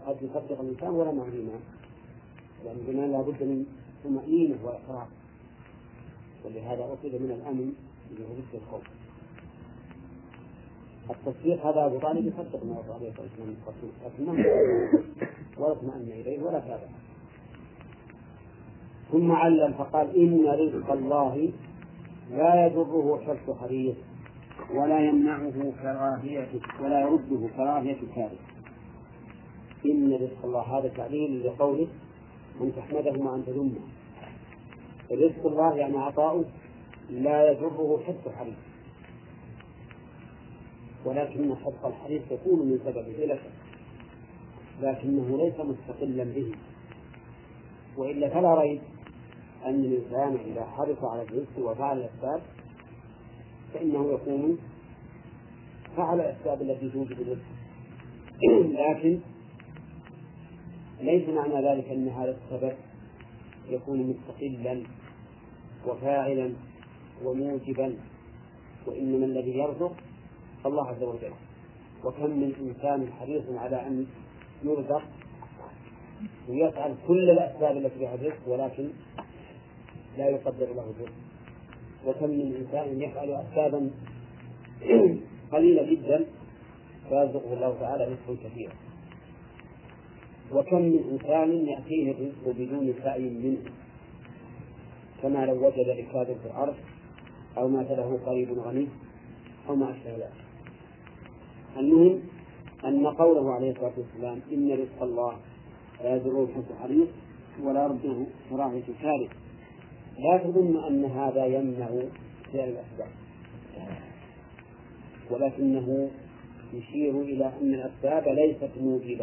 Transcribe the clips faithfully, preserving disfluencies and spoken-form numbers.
قد يصدق الإنسان ولا مع الإيمان، لأن الإيمان لا بد من طمأنينة وإقرار، ولهذا أخذ من الأمن اللي هو ضد الخوف. التصديق هذا أبو طالب يصدق ما أبو عليه الإسلام الرسول، لكنه ولا اطمأن إليه ولا تابع. ثم علم فقال إن رزق الله لا يضره حرص حريص ولا يمنعه كراهية ولا يرده كراهية كاره. إن رزق الله هذا تعليل لقوله أن تحمده وأن تذمه. رزق الله يعني عطاؤه لا يضره حرص حريص، ولكن حرص الحريص يكون من سببه لا شك، لكنه ليس مستقلا به. وإلا فلا ريب أن الإنسان إذا حرص على الرزق وفعل الأسباب فإنه يكون فعل الأسباب التي توجب الرزق، لكن ليس معنى ذلك أن هذا السبب يكون مستقلا وفاعلا وموجبا، وإنما الذي يرزق الله عز وجل. وكم من إنسان حريص على أن يرزق ويفعل كل الأسباب التي فيها الرزق ولكن لا يقدر له الرزق. وكم من إنسان يفعل أسبابا قليلة جدا فيرزقه الله تعالى رزقا كثيرا. وكم من إنسان يأتيه الرزق بدون سعي منه، كما لو وجد ركاب في الأرض أو مات له قريب غني أو ما أشبه ذلك. المهم أن قوله عليه الصلاة والسلام إن رزق الله لا يضره حرص حريص ولا يرده كراهية كاره، لا تظن أن هذا يمنع فعل الأسباب، ولكنه يشير إلى أن الأسباب ليست موجبة،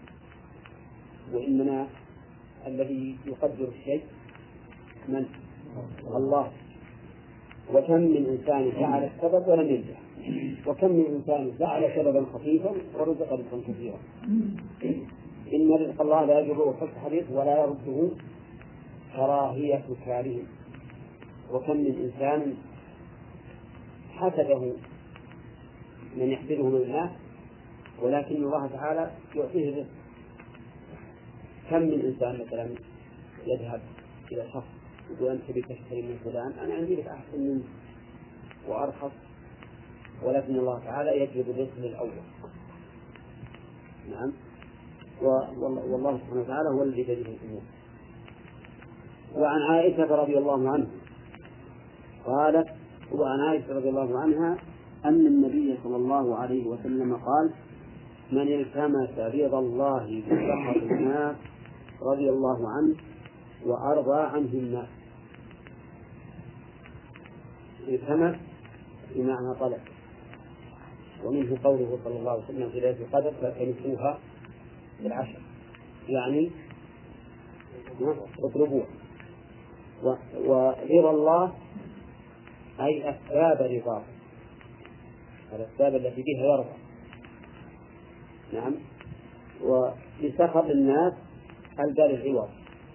وإنما الذي يقدر الشيء من؟ الله. وكم من إنسان فعل السبب ولم ينجح، وكم من إنسان فعل سببا خفيفا ورزق رزقا كثيرا. إن رزق الله لا يجره حرص حريص ولا يرده كراهية كاره. وكم من إنسان حسده من يحسده من الناس ولكن الله تعالى يعطيه الرزق. كم من إنسان مثلا يذهب إلى شخص يقول أنت بتشتري من فلان، أنا عندي لك أحسن منه وأرخص، ولكن الله تعالى يجلب الرزق للأول. نعم، والله سبحانه وتعالى هو الذي بيده الأمور. وعن عائشة رضي الله عنها قالت وعن عائشة رضي الله عنها أن النبي صلى الله عليه وسلم قال من التمس رضا الله بسخط الناس رضي الله عنه وأرضى عنه الناس. التمس بمعنى طلب، ومنه قوله صلى الله عليه وسلم في ليلة القدر فاكتنسوها بالعشر، يعني اطلبوها. ورضا الله أي أسباب رضاه، الأسباب التي بها يرضى. نعم. وبسخط الناس البال العوض،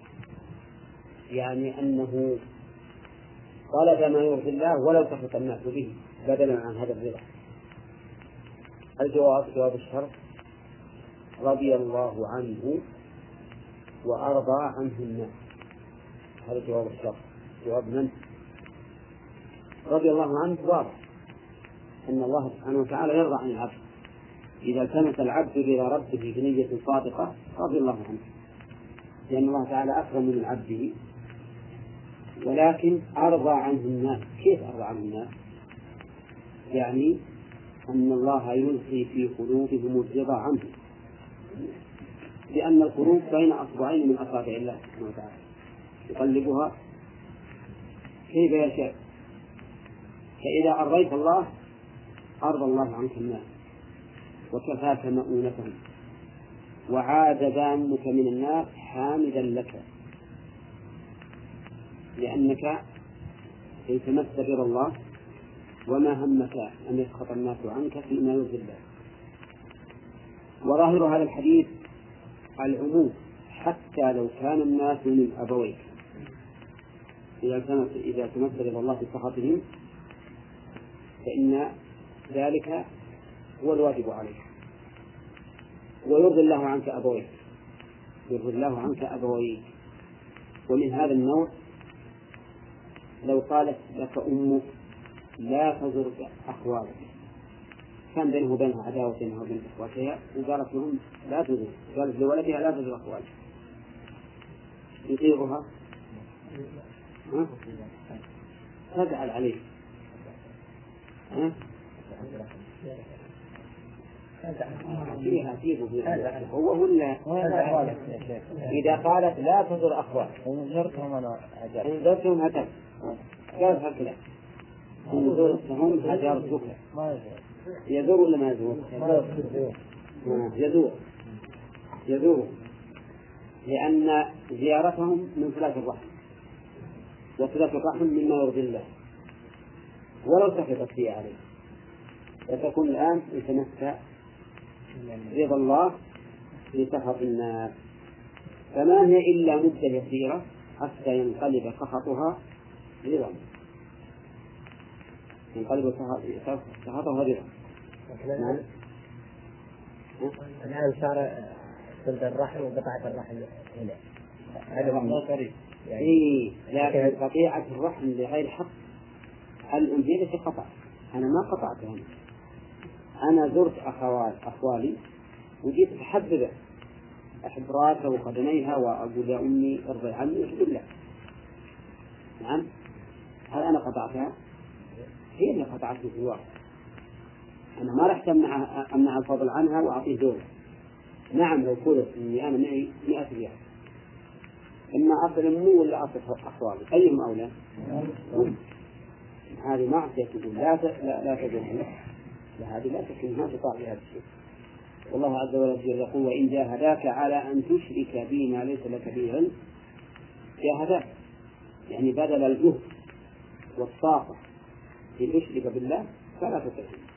يعني أنه طلب ما يرضي الله ولو سخط الناس به بدلا عن هذا الرضا. الجواب جواب الشرط رضي الله عنه وأرضى عنه الناس، هذا جواب الشرط. جواب من؟ رضي الله عنه واضح أن الله سبحانه وتعالى يرضى عن العبد. إذا التمس العبد رضا ربه بنية صادقة رضي الله عنه، لأن الله تعالى أكرم من عبده. ولكن أرضى عنه الناس. كيف أرضى عنه الناس؟ يعني أن الله يلقي في قلوبهم الرضا عنه، لأن القلوب بين أصبعين من أصابع الله سبحانه وتعالى يقلبها كيف يشاء. فإذا أرضيت الله أرضى الله عنك الناس وكفاك مؤونتهم، وعاد ذامك من الناس حامدا لك، لأنك التمست رضا الله وما همك أن يسخط الناس عنك فيما يرضي الله. وظاهر هذا الحديث العموم حتى لو كان الناس من أبويك، إذا كانت إذا تمثل رضا الله بسخطهم فإن ذلك هو الواجب عليك. ويرضي الله عنك أبويك، يرضي الله عنك أبويك. ومن هذا النوع لو قالت لك أمك لا تزر أخوالك، كان بينه وبينها عداوة بينها وبين إخواتها، وقالت لهم لا تزر، قالت لولدها لا تزر أخوالك، يطيعها؟ تزعل عليه. ها؟ فيها فيه هو ولا إذا قالت لا تزر أخوالك إن زرتهم هجرت، قالت هكذا إن زرتهم هجرتك، يزور ولا ما يزور؟ يزور يزور لأن زيارتهم من صلة الرحم، وصلة الرحم مما يرضي الله، ولو سخطت فيه عليه فتكون الآن يتمتع رضا الله لسخط الناس، فما هي إلا مدة يسيرة حتى ينقلب سخطها رضا، ينقلب سخطها رضا. الآن صار صلة الرحم وقطعة الرحم هنا هذا هو قريب. إيه لكن قطيعة الرحم لغير حق الأنجيل في قطع، أنا ما قطعتها، أنا زرت أخوال أخوالي وجيت أحببه أحب راسه وقدميها وأقول يا أمي ارضي عني وأقول لا. نعم، هل أنا قطعتها؟ هي اللي قطعتني في الواقع، أنا ما رحت أمنع أمنع الفضل عنها وأعطيه دور. نعم لو قلت إني أنا معي مئة ريال، إما أصل أمي ولا أصل أخوالي أيهم أولى؟ هذه معصية تقول لا لا لا تجوز، هذه لا تكون ما تطاع بهذا الشيء. والله عز وجل يقول وإن جاهداك على أن تشرك بي ما ليس لك به علم، جاهداك يعني بدل الجهد والطاقة في تشرك بالله فلا تطعه.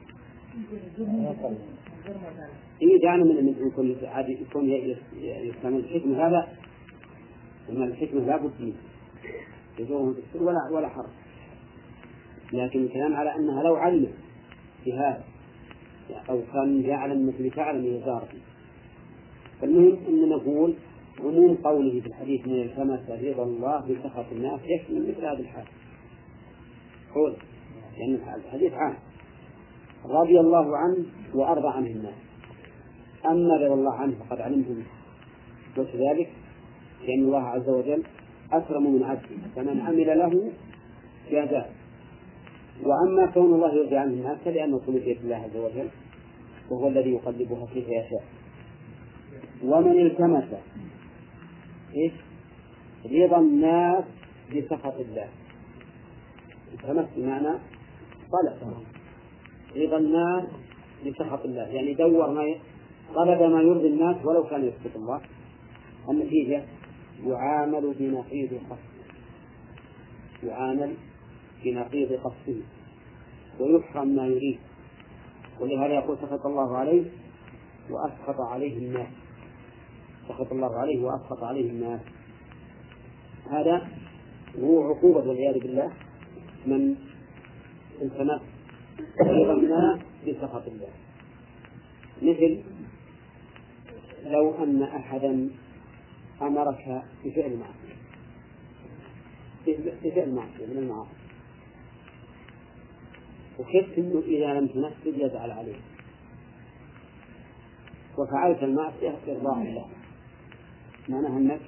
إيه دعنا من من يكون عادي يكون يستعمل الحكمة، هذا أن الحكمة لا بد منه يزورهم في السر ولا ولا حرج، لكن الكلام على أنها لو علمت بهذا أو كان يعلم مثل تعلم يزاره. فالمهم أن نقول عموم قوله في الحديث من التمس رضا الله بسخط الناس يشمل مثل هذه الحال، قول لأن يعني الحديث عام رضي الله عنه وأرضى عنه الناس، أما رضا الله عنه فقد علمته، وكذلك لأن الله عز وجل أكرم من عبده فمن عمل له جازاه. وأما كون الله يرضي عنه الناس فلأنه خلقية الله عز وجل وهو الذي يقلبها كيف يشاء. ومن التمس إيش رضا الناس بسخط الله، التمس بمعنى طلب رضا الناس بسخط الله، يعني دور ما طلب ما يرضي الناس ولو كان يسخط الله، النتيجة يعامل بنقيض قصده، يعامل بنقيض قصده ويحرم ما يريد. ولهذا يقول سخط الله عليه وأسخط عليه الناس، سخط الله عليه وأسخط عليه الناس، هذا هو عقوبة والعياذ بالله من التمس رضا الناس بسخط الله. مثل لو أن أحدا أمرك بفعل معصية، بفعل معصية من المعاصي، وخفت أنه إذا لم تنفذ يزعل عليه وفعلت المعصية إرضاء الله، معناها أنك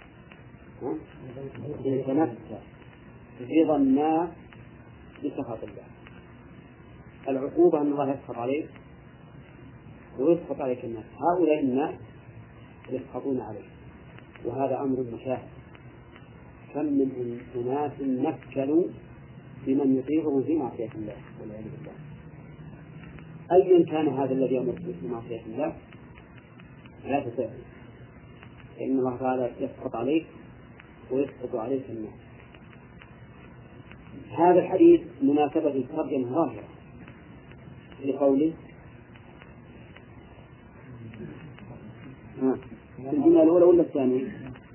تنفذ رضا الناس بسخط الله. العقوبة أن الله يسخط عليك ويسخط عليك الناس، هؤلاء الناس يسخطون عليك، وهذا أمر مشاهد. كم من أناس نكلوا بمن يطيعه في معصية الله والعياذ بالله. أيا كان هذا الذي يأمر بمعصية الله لا تطيعه، لأن الله تعالى يسخط عليك ويسخط عليك الناس. هذا الحديث مناسبة الترجمة ظاهرة لقوله في الجملة الأولى ولا الثانية؟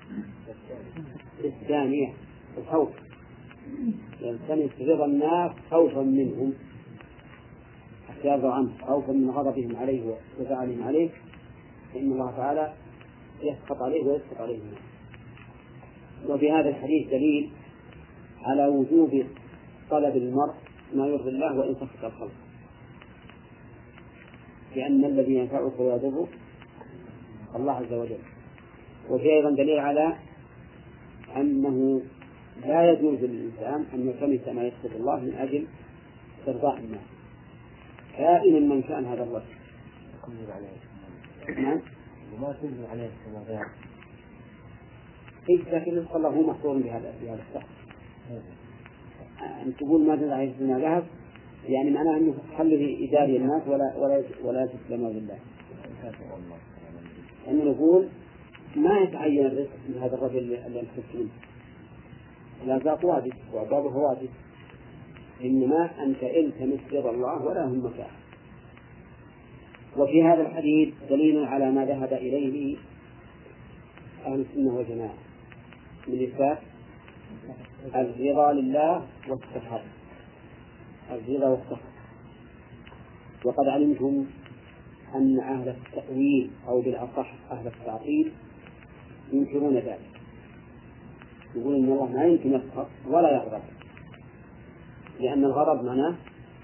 الثانية الخوف، يلتمس رضا الناس خوفا منهم حتى يرضى عنه، خوفا من غضبهم عليه وزعلهم عليه فإن الله تعالى يسخط عليه ويسخط عليه. وفي هذا الحديث دليل على وجوب طلب المرء ما يرضي الله وإن سخط الخلق، لأن الذي ينفعك ويضرك الله عز وجل. وفي أيضا دليل على أنه لا يجوز للإنسان أن يلتمس ما يسخط الله من أجل إرضاء الناس كائنا من كان هذا الرجل. نعم. وما تنزل عليه السماوات. إيه لكن الله هو محصور بهذا بهذا الشخص. أن تقول ما تنزل عليه السماء ذهب يعني معناه أنه خلي إداري الناس ولا ولا ولا تسلم بالله. أن نقول ما يتعين الرزق من هذا الرجل اللي ينفك منه. الأرزاق واجب وعباده واجب، إنما أنت التمس رضا الله ولا هم مكان. وفي هذا الحديث دليل على ما ذهب إليه أهل السنة والجماعة من إثبات الرضا لله والسخط، الرضا والسخط. وقد علمتم أن أهل التأويل أو بالأصح أهل التعطيل ينكرون ذلك، يقول إن الله ما يمكن يسخط ولا يغضب، لأن الغضب معناه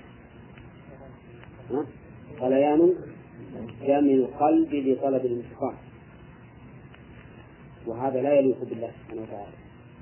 غليان جامع القلب لطلب الانتقام، وهذا لا يليق بالله سبحانه وتعالى.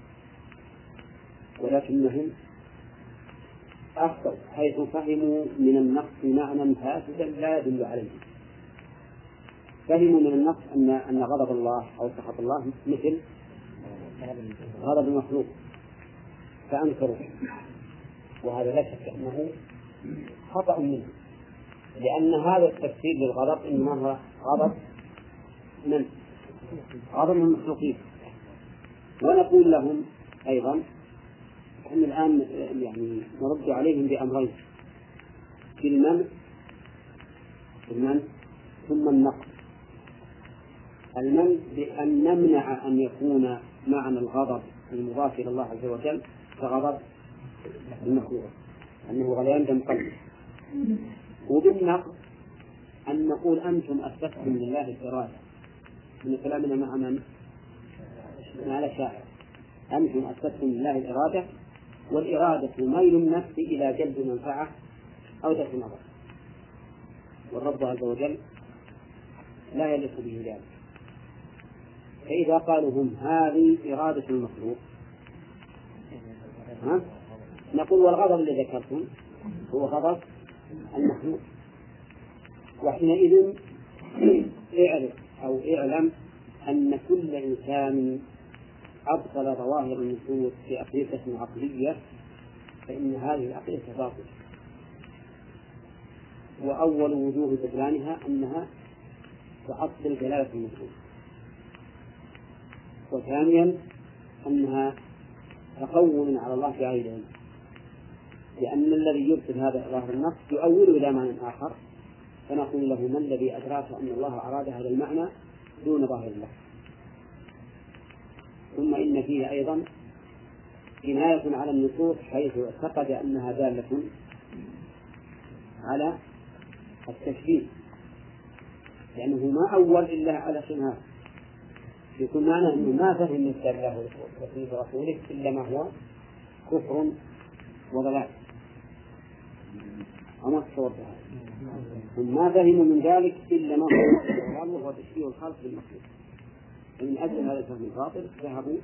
ولكنهم أخطأوا حيث فهموا من النقص معنى فاسدا لا يدل عليه. فهموا من النقص أن أن غضب الله أو سخط الله مثل غضب المخلوق فأنكروا، وهذا لا شك أنه خطأ منه، لأن هذا التفسير للغضب إنما هو غضب من غضب من المخلوقين. ونقول لهم أيضا أن الآن يعني نرد عليهم بأمرين: بالمنع بالمنع ثم النقص. المنع بأن نمنع أن يكون معنى الغضب المضاف إلى الله عز وجل كغضب المخلوق أنه غليان دم قلبه. وبالنقص أن نقول أنتم أثبتم لله الإرادة من كلامنا مع من؟ مع الشاعر. أنتم أثبتم لله الإرادة، والإرادة ميل النفس إلى جلب منفعة أو دفع نظر، والرب عز وجل لا يليق به ذلك. فإذا قالوا هم هذه إرادة المخلوق ها؟ نقول والغضب الذي ذكرتم هو غضب المخلوق، وحينئذ اعرف أو اعلم أن كل إنسان أبطل ظواهر النصوص في عقيدة عقلية فإن هذه العقيدة باطلة، وأول وجوه بطلانها أنها تعطل دلالة النصوص، وثانيا أنها تقوم على الله بغير علم، لأن الذي يبطل هذا ظاهر النص يؤول إلى معنى آخر، فنقول له: ما الذي أدراك أن الله أراد هذا المعنى دون ظاهر الله؟ ثم إن فيه أيضا عناية على النصوص حيث اعتقد أنها دالة على التشبيه، لأنه ما أول إلا على شنها، يكون معنى أنه ما فهم من كتاب الله ورسوله إلا ما هو كفر وضلال، وما تصور بهذا. هم ما فهموا من ذلك إلا ما هو ضلال وهو تشبيه الخالق بالمخلوق، ومن أجل هذا الفهم الباطل ذهبوا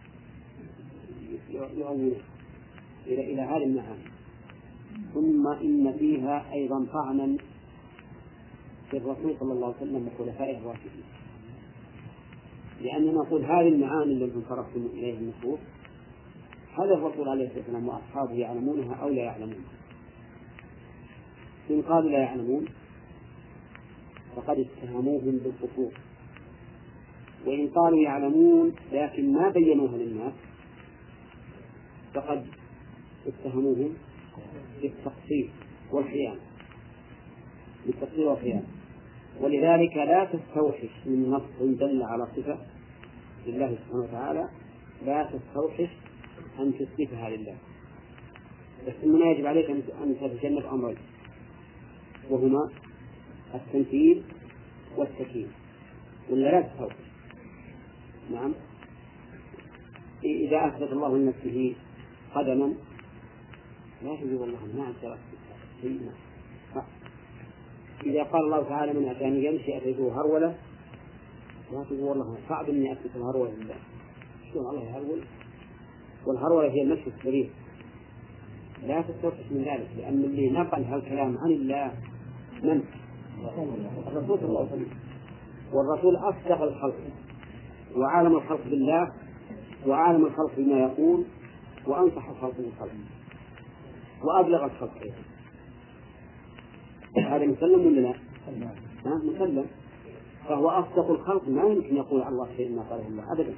يؤولون إلى إلى هذه المعاني. ثم إن فيها أيضا طعنا في الرسول صلى الله عليه وسلم وخلفائه الراشدين، لأننا نقول هذه المعاني التي تركتم إليها النصوص هذا الرسول عليه الصلاة والسلام وأصحابه يعلمونها أو لا يعلمونها. إن قالوا لا يعلمون فقد اتهموهم بالقصور، وإن قالوا يعلمون لكن ما بينوها للناس فقد اتهموهم بالتقصير والخيانة بالتقصير والخيانة. ولذلك لا تستوحش من نص دل على صفة لله سبحانه وتعالى، لا تستوحش أن تثبتها لله، بس إنما يجب عليك أن تتجنب أمرين، وهما التمثيل والتكييف. ولا لا تسوي. نعم. إذا أثبت الله لنفسه قدما لا تقول والله ما أثبت شيء. إذا قال الله تعالى من أتاني يمشي أتيته هرولة لا تقول والله صعب إني أثبت الهرولة لله. شلون الله يهرول؟ والهرولة هي المشي السريع. لا تستوقف من ذلك، لأن اللي نقل هالكلام عن الله من؟ الرسول صلى الله عليه وسلم. والرسول أصدق الخلق وعالم الخلق بالله وعالم الخلق بما يقول وأنصح الخلق بالخلق وأبلغ الخلق أيضا. هذا مسلم ولا لا؟ ها مسلم. فهو أصدق الخلق، ما يمكن يقول على الله شيء ما قاله الله أبدا.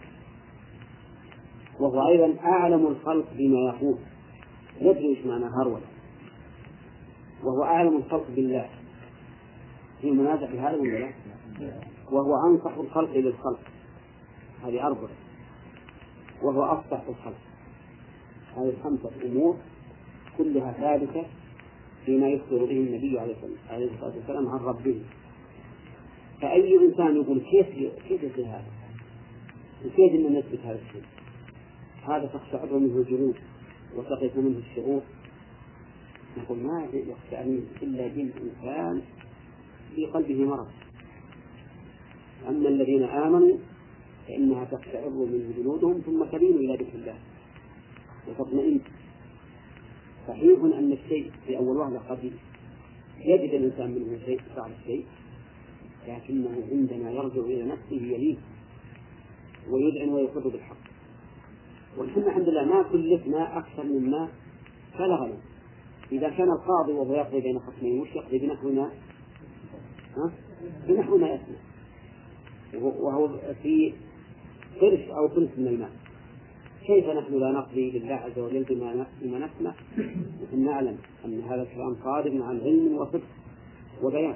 وهو أيضا أعلم الخلق بما يقول، يدري إيش معنى هرولة. وهو أعلم الخلق بالله، في منازع في هذا ولا لا؟ وهو أنصح الخلق للخلق، هذه أربعة. وهو أفصح الخلق. هذه خمسة أمور كلها ثابتة فيما يخبر به النبي عليه الصلاة والسلام عن ربه. فأي إنسان يقول كيف كيف يصير هذا؟ وكيف إن نثبت هذا الشيء؟ هذا تخشعر منه الجلود وتقف منه الشعور. نقول ما يخشعني إلا دين إنسان في قلبه مرض. أما الذين آمنوا فإنها تخشعر منه جلودهم ثم تلين إلى ذكر الله وتطمئن. صحيح أن الشيء في أول وهلة قد يجد الإنسان منه شيء بعض الشيء، لكنه عندما يرجع إلى نفسه يليه ويذعن ويقر بالحق. ونحن الحمد لله ما كلفنا أكثر مما بلغنا. إذا كان القاضي وهو يقضي بين خصمين وش يقضي بنحو ما ها؟ بنحو ما يسمع، وهو في قرش أو ثلث من الماء. كيف نحن لا نقضي لله عز وجل بما نسمع ونحن نعلم أن هذا الكلام صادق عن علم وصدق وبيان.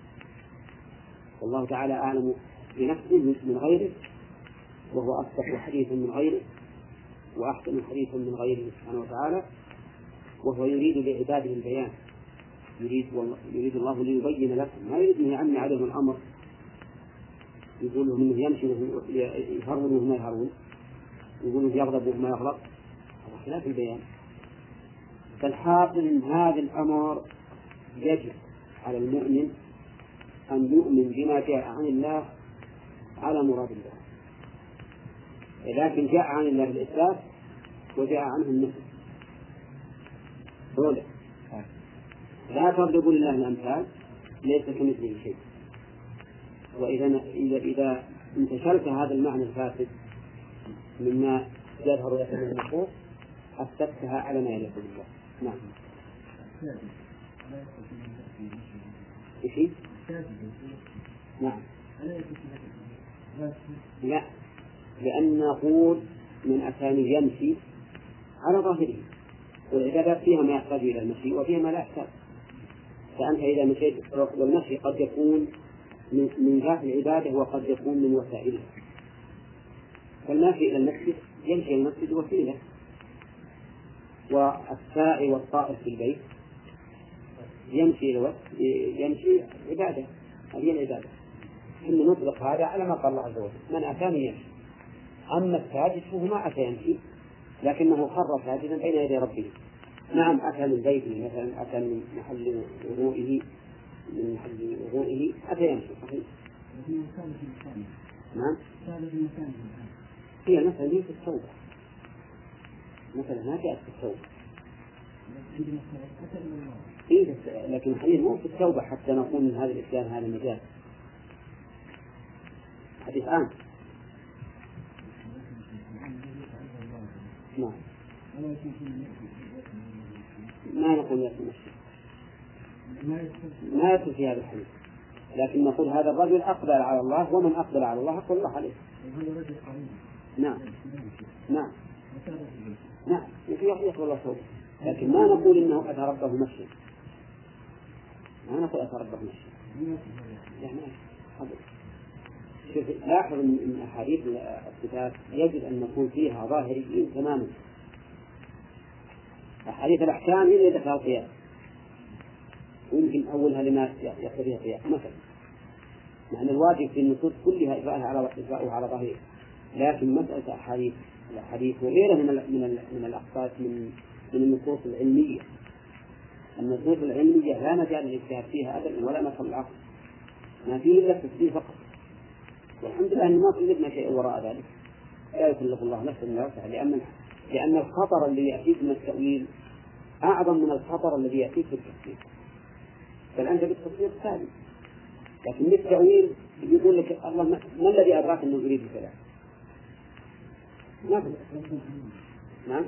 والله تعالى أعلم بنفسه من غيره، وهو أصدق حديثا من غيره وأحسن حديثا من غيره سبحانه وتعالى. وهو يريد لعباده البيان، يريد, يريد الله ليبين لكم، ما يريد أن يعمي عليهم الأمر يقول لهم إنه يمشي يهرون وهم يهرون، يقول له يغضب وهم يغضب، هذا خلاف البيان. فالحاصل من هذا الأمر يجب على المؤمن أن يؤمن بما جاء عن الله على مراد الله. لكن جاء عن الله الإثبات وجاء عنه النفي دولة. لا تضربوا لله الأمثال ليس كمثله شيء. وإذا إذا إذا انتشلت هذا المعنى الفاسد مما يظهر لك من النصوص أثبتها على ما يليق بالله. نعم. إيش؟ نعم. لا، لأن نقول من أساني يمشي على ظاهره، والعبادات فيها ما يحتاج إلى المشي وفيها ما لا يحتاج. فأنت إذا مشيت، والمشي قد يكون من ذات العبادة وقد يكون من وسائلها. فالماشي إلى المسجد يمشي إلى المسجد وسيلة، والساعي والطائر في البيت يمشي إلى يمشي عبادة. هذه العبادة إن نطلق هذا على ما قال الله عز وجل من أتاني يمشي. أما الساجد فهو ما أتى يمشي لكنه خر ساجدا بين يدي ربه. نعم أتى من بيته مثلا، أتى من محل وضوئه من محل وضوئه أتى يمشي صحيح. نعم. هي مثلا في التوبة، مثلا ما جاءت في التوبة، إيه لكن حين مو في التوبة حتى نقول من هذا الإسلام هذا المجال. حديث عام. نعم. ما نقول يكون ما يكون في هذا الحديث، لكن نقول هذا الرجل أقبل على الله، ومن أقبل على الله أقبل الله عليه. نعم نعم نعم يقبل الله توبة، لكن ما نقول إنه أتى ربه مشي، ما نقول أتى ربه مشي. يعني شوف لاحظ من أحاديث الصفات يجب أن نكون فيها ظاهريين تماما. أحاديث الأحكام هي اللي دخل القياس، ويمكن أولها لما يقتضيها القياس. مثلا يعني الواجب في النصوص كلها إجراءها على إجراءها على ظاهره، لكن مسألة أحاديث الحديث وغيره من ال من ال من الأقساط من من النصوص العلمية، النصوص العلمية لا مجال للاجتهاد فيها أبدا ولا مدخل العقل، ما فيه إلا التسليم فقط. والحمد لله أن ما كلفنا شيء وراء ذلك، لا يكلف الله نفسا إلا وسعها، لأن لأن الخطر الذي يأتيك من التأويل أعظم من الخطر الذي يأتيك بالتفسير، بل أنت بالتفسير ثابت، لكن بالتأويل يقول لك الله ما, ما الذي أدراك أنه يريد كذا؟ ما نعم.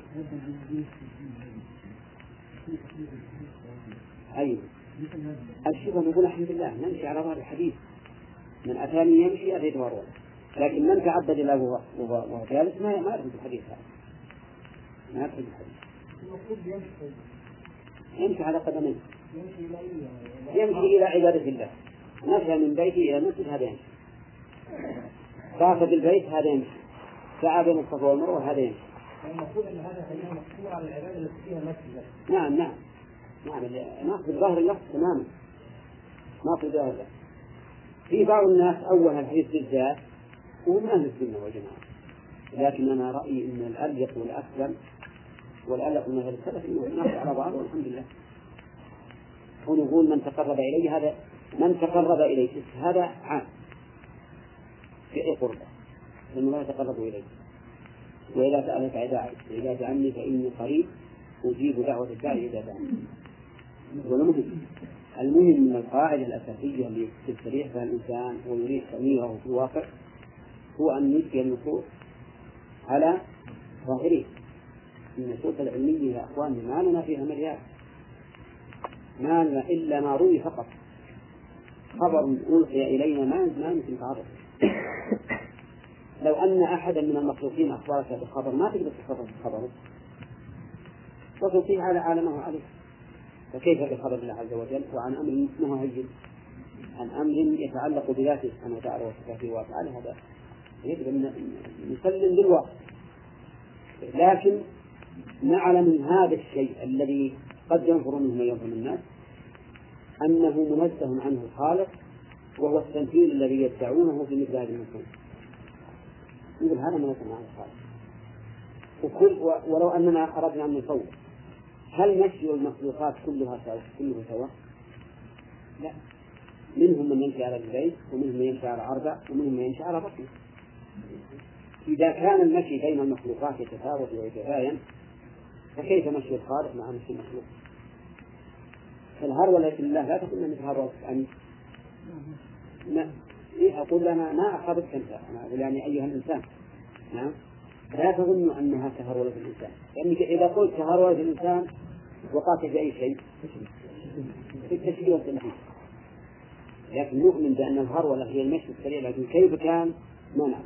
أيوه الشبه نقول الحمد لله نمشي على ظهر الحديث، من أتاني يمشي أتيت وراء، لكن من تعبد له وهو جالس ما ما يفهم الحديث هذا، ما يفهم الحديث. يمشي على قدميه، يمشي إلى عبادة الله، مشى من بيته إلى المسجد هذا يمشي، طاف بالبيت هذا يمشي، سعى بين الصفا والمروة هذا يمشي. المفروض أن هذا خلينا مقصور على العبادة التي فيها مسجد. نعم نعم نعم ناخذ ظاهر اللفظ تماما، ناخذ ظاهر اللفظ. في بعض الناس أول الحديث بالذات وهم أهل السنة والجماعة، لكن أنا رأيي أن الأليق والأسلم والأليق من هذا السلف إنه ناخذ على بعض والحمد لله. ونقول من تقرب إليه هذا من تقرب إليه هذا عام في أي قربة لأنه لا يتقرب إليه. وإذا سألك عبادي عني فإني قريب أجيب دعوة الداعي إذا دعاني. والمهم المهم من القاعدة الأساسية اللي تستريح بها الإنسان ويريد تأميره في الواقع هو أن يجري النصوص على ظاهره. النصوص العلمية يا أخواني ما لنا فيها مجال، ما لنا إلا ما روي فقط، خبر ألقي إلينا ما ما يمكن تعرض. لو أن أحدا من المخلوقين أخبرك بخبر ما تقدر تخبر بخبره وتطيع على عالمه عليه، فكيف بخبر الله عز وجل وعن أمر مهيج، عن أمر يتعلق بذاته سبحانه وتعالى وصفاته وأفعاله، هذا يجب أن نسلم بالواقع. لكن نعلم من هذا الشيء الذي قد ينفر منه من ينفر الناس أنه منزه عنه الخالق، وهو التمثيل الذي يدعونه في مثل هذه النصوص. يقول هذا منزه عن الخالق. وكل ولو أننا أردنا أن نصور هل مشي المخلوقات كلها سواء كله سواء؟ لا، منهم من يمشي على البيت ومنهم من يمشي على أربع ومنهم من يمشي على بطن. إذا كان المشي بين المخلوقات يتفاوت ويتباين فكيف مشي الخالق مع مشي المخلوق؟ فالهرولة في الله لا تكون مثل هرولة أنت. لا، أقول لنا ما أخذت أنت، أنا أقول يعني أيها الإنسان، نعم، لا تظن أنها كهرولة الإنسان، لأنك يعني إذا قلت كهرولة الإنسان وقعت في أي شيء في التشبيه والتمثيل. لكن نؤمن بأن الهرولة هي المشي السريع، لكن كيف كان ما نعلم.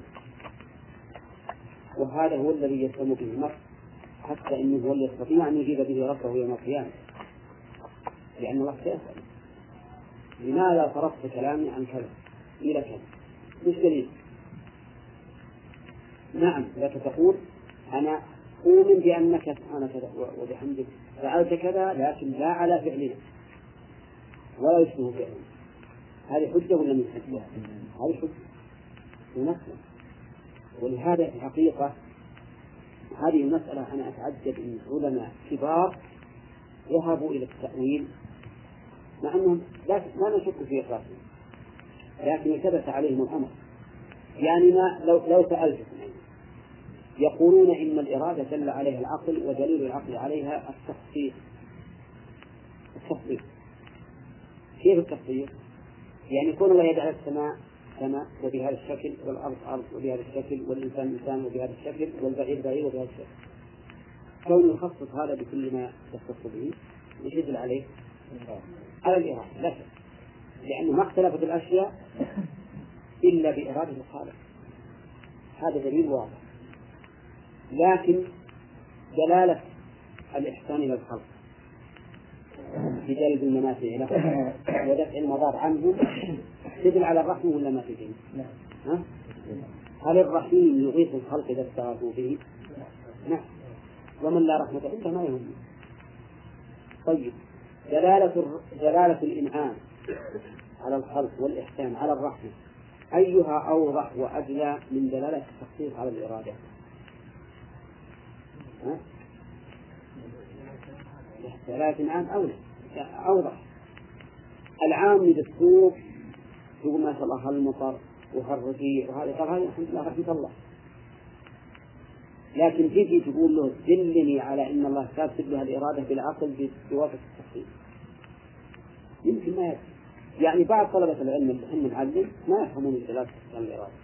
وهذا هو الذي يسلم به المرء حتى إنه هو يستطيع أن يجيب به ربه يوم القيامة، لأن الله سيسأل لماذا صرفت كلامي عن كذا إلى كذا، مش دليل. نعم لك تقول أنا أؤمن بأنك سبحانك وبحمدك فعلت كذا، لكن لا على فعلنا ولا يشبه فعلنا. هذه حجة ولا من حجة؟ هذه حجة ونسلم. ولهذا في الحقيقة هذه المسألة أنا أتعجب أن علماء كبار ذهبوا إلى التأويل مع أنهم لا نشك في إخلاصهم، لكن ثبت عليهم الأمر. يعني ما لو لو سألتكم يقولون إن الإرادة دل عليها العقل ودليل العقل عليها التخصيص. التخصيص كيف التخصيص؟ يعني يكون الله يجعل السماء سماء وبهذا الشكل، والأرض أرض وبهذا الشكل، والإنسان إنسان وبهذا الشكل، والبعير بعير وبهذا الشكل. كون يخصص هذا بكل ما يختص به يدل عليه على الإرادة، لا شك، لأنه ما اختلفت الأشياء إلا بإرادة الخالق، هذا دليل واضح. لكن دلالة الإحسان إلى الخلق بجلب المنافع له ودفع المضار عنه تدل على الرحمة ولا ما تدل؟ ها؟ هل الرحيم يغيث الخلق إذا استغاثوا به؟ نعم. ومن لا رحمة إلا ما يهم. طيب دلالة دلالة الإنعام على الخلق والإحسان على الرحمة أيها أوضح وأجلى من دلالة التخصيص على الإرادة؟ ها؟ لكن الآن أولى أوضح. العام للسوق يقول ما شاء الله هالمطر وهالربيع وهذا طبعا الحمد لله رحمة الله، لكن تيجي تقول له دلني على أن الله كاتب له الإرادة بالعقل بواسطة التخصيص، يمكن ما يفهم. يعني بعض طلبة العلم اللي هم نعلم ما يفهمون الدلالة على الإرادة.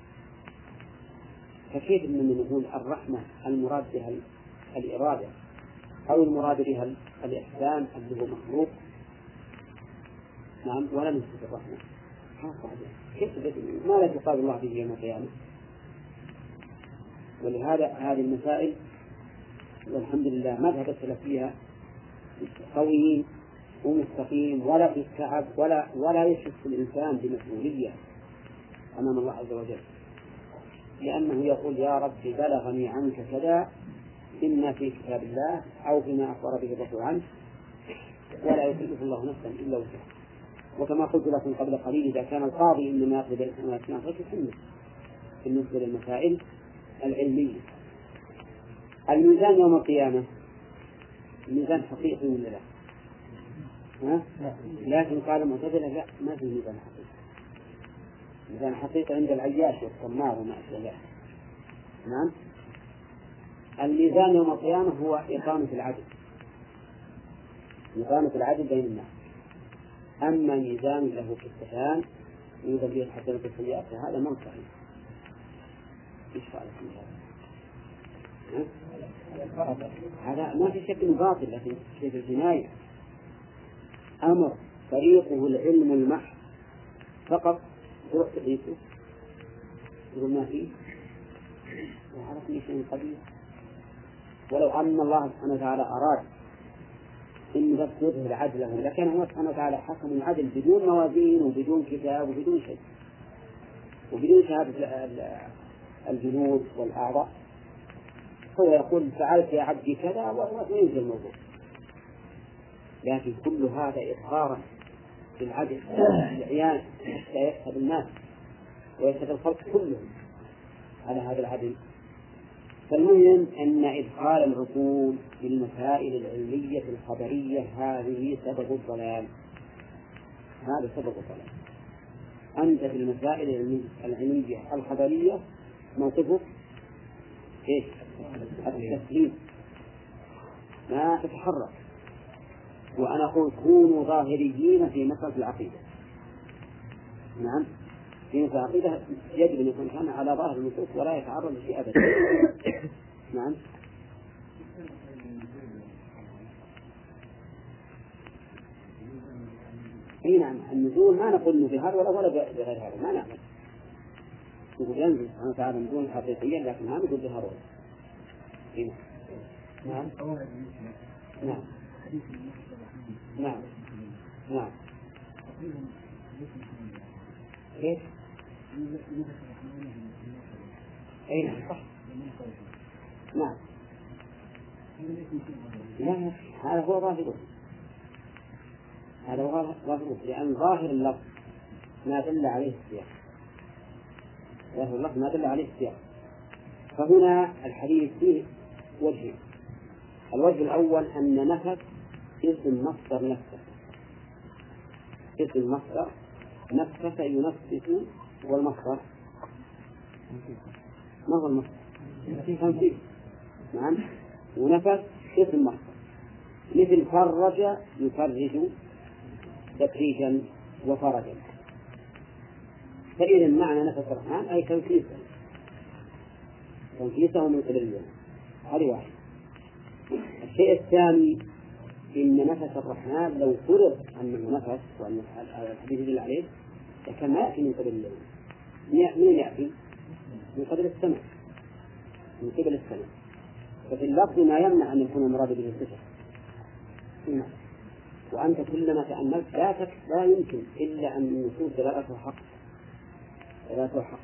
فكيف أننا نقول الرحمة المراد بها الإرادة أو المراد بها الإحسان اللي هو مخلوق؟ نعم، ولا نثبت الرحمة. كيف ما لا تقابل الله به يوم القيامة؟ ولهذا هذه المسائل والحمد لله مذهب السلفية قويين ومستقيم، ولا في التعب ولا ولا يشك الإنسان بمسؤولية أمام الله عز وجل، لأنه يقول يا رب بلغني عنك كذا إما في كتاب الله أو فيما أخبر به الرسول عنه، ولا يكلف الله نفسا إلا وسعها. وكما قلت لكم قبل قليل إذا كان القاضي إنما يقضي بالإحسان فكحمل بالنسبة للمسائل العلمية. الميزان يوم القيامة الميزان حقيقي ولا لا؟ ها؟ لكن قال المعتزلة لا، ما في ميزان حقيقي. ميزان حقيقي عند العياش والصمار وما أشبه ذلك. نعم. الميزان يوم القيامة هو إقامة العدل، إقامة العدل بين الناس. أما ميزان له كفتان يوجد به الحسنات والسيئات هذا ما صحيح. إيش رأيك في هذا؟ هذا ما في شك باطل، لكن كيف الجناية أمر طريقه العلم المحض فقط تروح تقيسه يقول ما فيه وعرفني شيء قبيح. ولو أن الله سبحانه وتعالى أراد إن بس يظهر عدله لكان هو سبحانه وتعالى حكم العدل بدون موازين وبدون كتاب وبدون شيء وبدون شهادة الجنود والأعضاء. هو يقول فعلت يا عبدي كذا وينزل الموضوع، لكن كل هذا إظهارا للعدل العيان حتى يشهد الناس ويشهد الخلق كلهم على هذا العدل. فالمهم أن إدخال العقول في المسائل العلمية الخبرية هذه سبب الضلال، هذا سبب الضلال. أنت في المسائل العلمية الخبرية موقفك إيش؟ التسليم، ما تتحرك. وأنا أقول كونوا ظاهريين في مسألة العقيدة. نعم، في مسألة العقيدة يجب أن يكون كان على ظاهر النصوص ولا يتعرض لشيء أبدا. نعم. اي نعم، النزول ما نقول انه بهذا ولا ولا بغير هذا، ما نعمل نقول ينزل سبحانه وتعالى نزول حقيقيا، لكن ما نقول بهذا. اي نعم. نعم. نعم. نعم. كيف؟ اي نعم صح. نعم. لا، هذا هو ظاهره، هذا هو ظاهره، لأن ظاهر اللفظ ما دل عليه السياق، ظاهر اللفظ ما دل عليه السياق. فهنا الحديث فيه وجهين. الوجه الأول أن نفس اسم مصدر نفسه، اسم مصدر نفسه ينفس، والمصدر ما هو المصدر؟ تنفيذ. نعم. ونفس اسم مصدر، مثل فرج يفرج تفريجا وفرجا. فإذا معنى نفس الرحمن أي تنفيسه، تنفيسه من قبل الله. هذه واحد. الشيء الثاني إن نفس الرحمن لو فرض أنه نفس وأن الحديث يدل عليه لكان ما يأتي من قبل الله. من يأتي؟ من قبل السماء، من قبل السماء. ففي اللفظ ما يمنع أن يكون المراد به الصفة. وأنت كلما تأملت لا تك لا يمكن إلا أن النصوص دلالتها حق، دلالتها حق.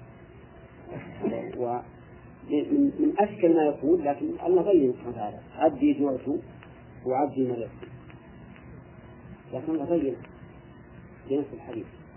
ومن من أشكل ما يقول، لكن الله بين سبحانه وتعالى عبدي جوعت وعبدي مرضت، لكن الله بين في نفس الحديث